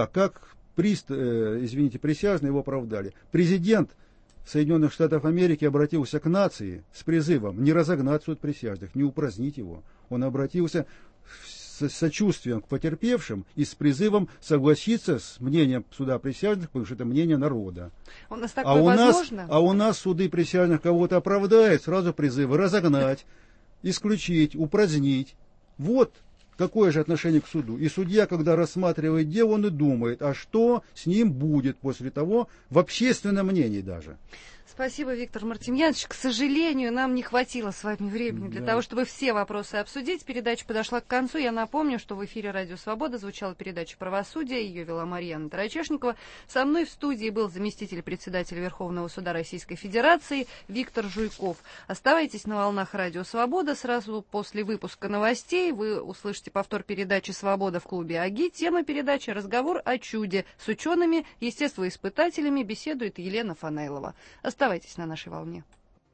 Присяжные его оправдали. Президент Соединенных Штатов Америки обратился к нации с призывом не разогнать суд присяжных, не упразднить его. Он обратился с сочувствием к потерпевшим и с призывом согласиться с мнением суда присяжных, потому что это мнение народа. У нас такое возможно? У нас суды присяжных кого-то оправдают, сразу призывы разогнать, исключить, упразднить. Вот какое же отношение к суду. И судья, когда рассматривает дело, он и думает, а что с ним будет после того, в общественном мнении даже. Спасибо, Виктор Мартемьянович. К сожалению, нам не хватило с вами времени для того, чтобы все вопросы обсудить. Передача подошла к концу. Я напомню, что в эфире «Радио Свобода» звучала передача «Правосудие». Ее вела Марьяна Тарачешникова. Со мной в студии был заместитель председателя Верховного суда Российской Федерации Виктор Жуйков. Оставайтесь на волнах «Радио Свобода». Сразу после выпуска новостей вы услышите повтор передачи «Свобода в клубе АГИ». Тема передачи «Разговор о чуде». С учеными, естествоиспытателями беседует Елена Фанайлова. Оставайтесь на нашей волне.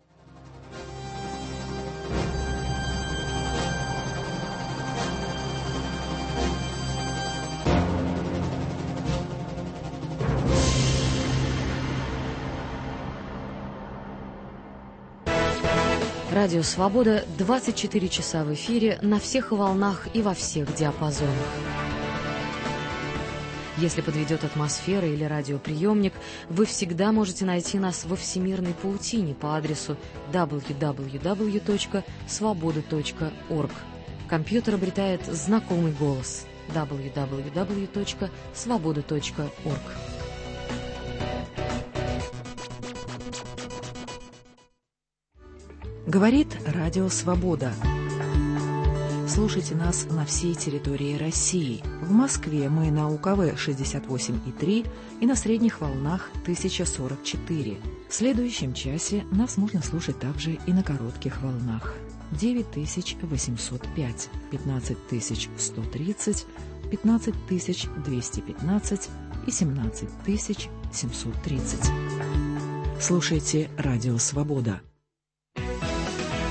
Радио «Свобода» 24 часа в эфире, на всех волнах и во всех диапазонах. Если подведет атмосфера или радиоприемник, вы всегда можете найти нас во всемирной паутине по адресу www.svoboda.org. Компьютер обретает знакомый голос www.svoboda.org. Говорит Радио Свобода. Слушайте нас на всей территории России. В Москве мы на УКВ 68,3 и на средних волнах 1044. В следующем часе нас можно слушать также и на коротких волнах. 9805, 15130, 15215 и 17730. Слушайте Радио Свобода.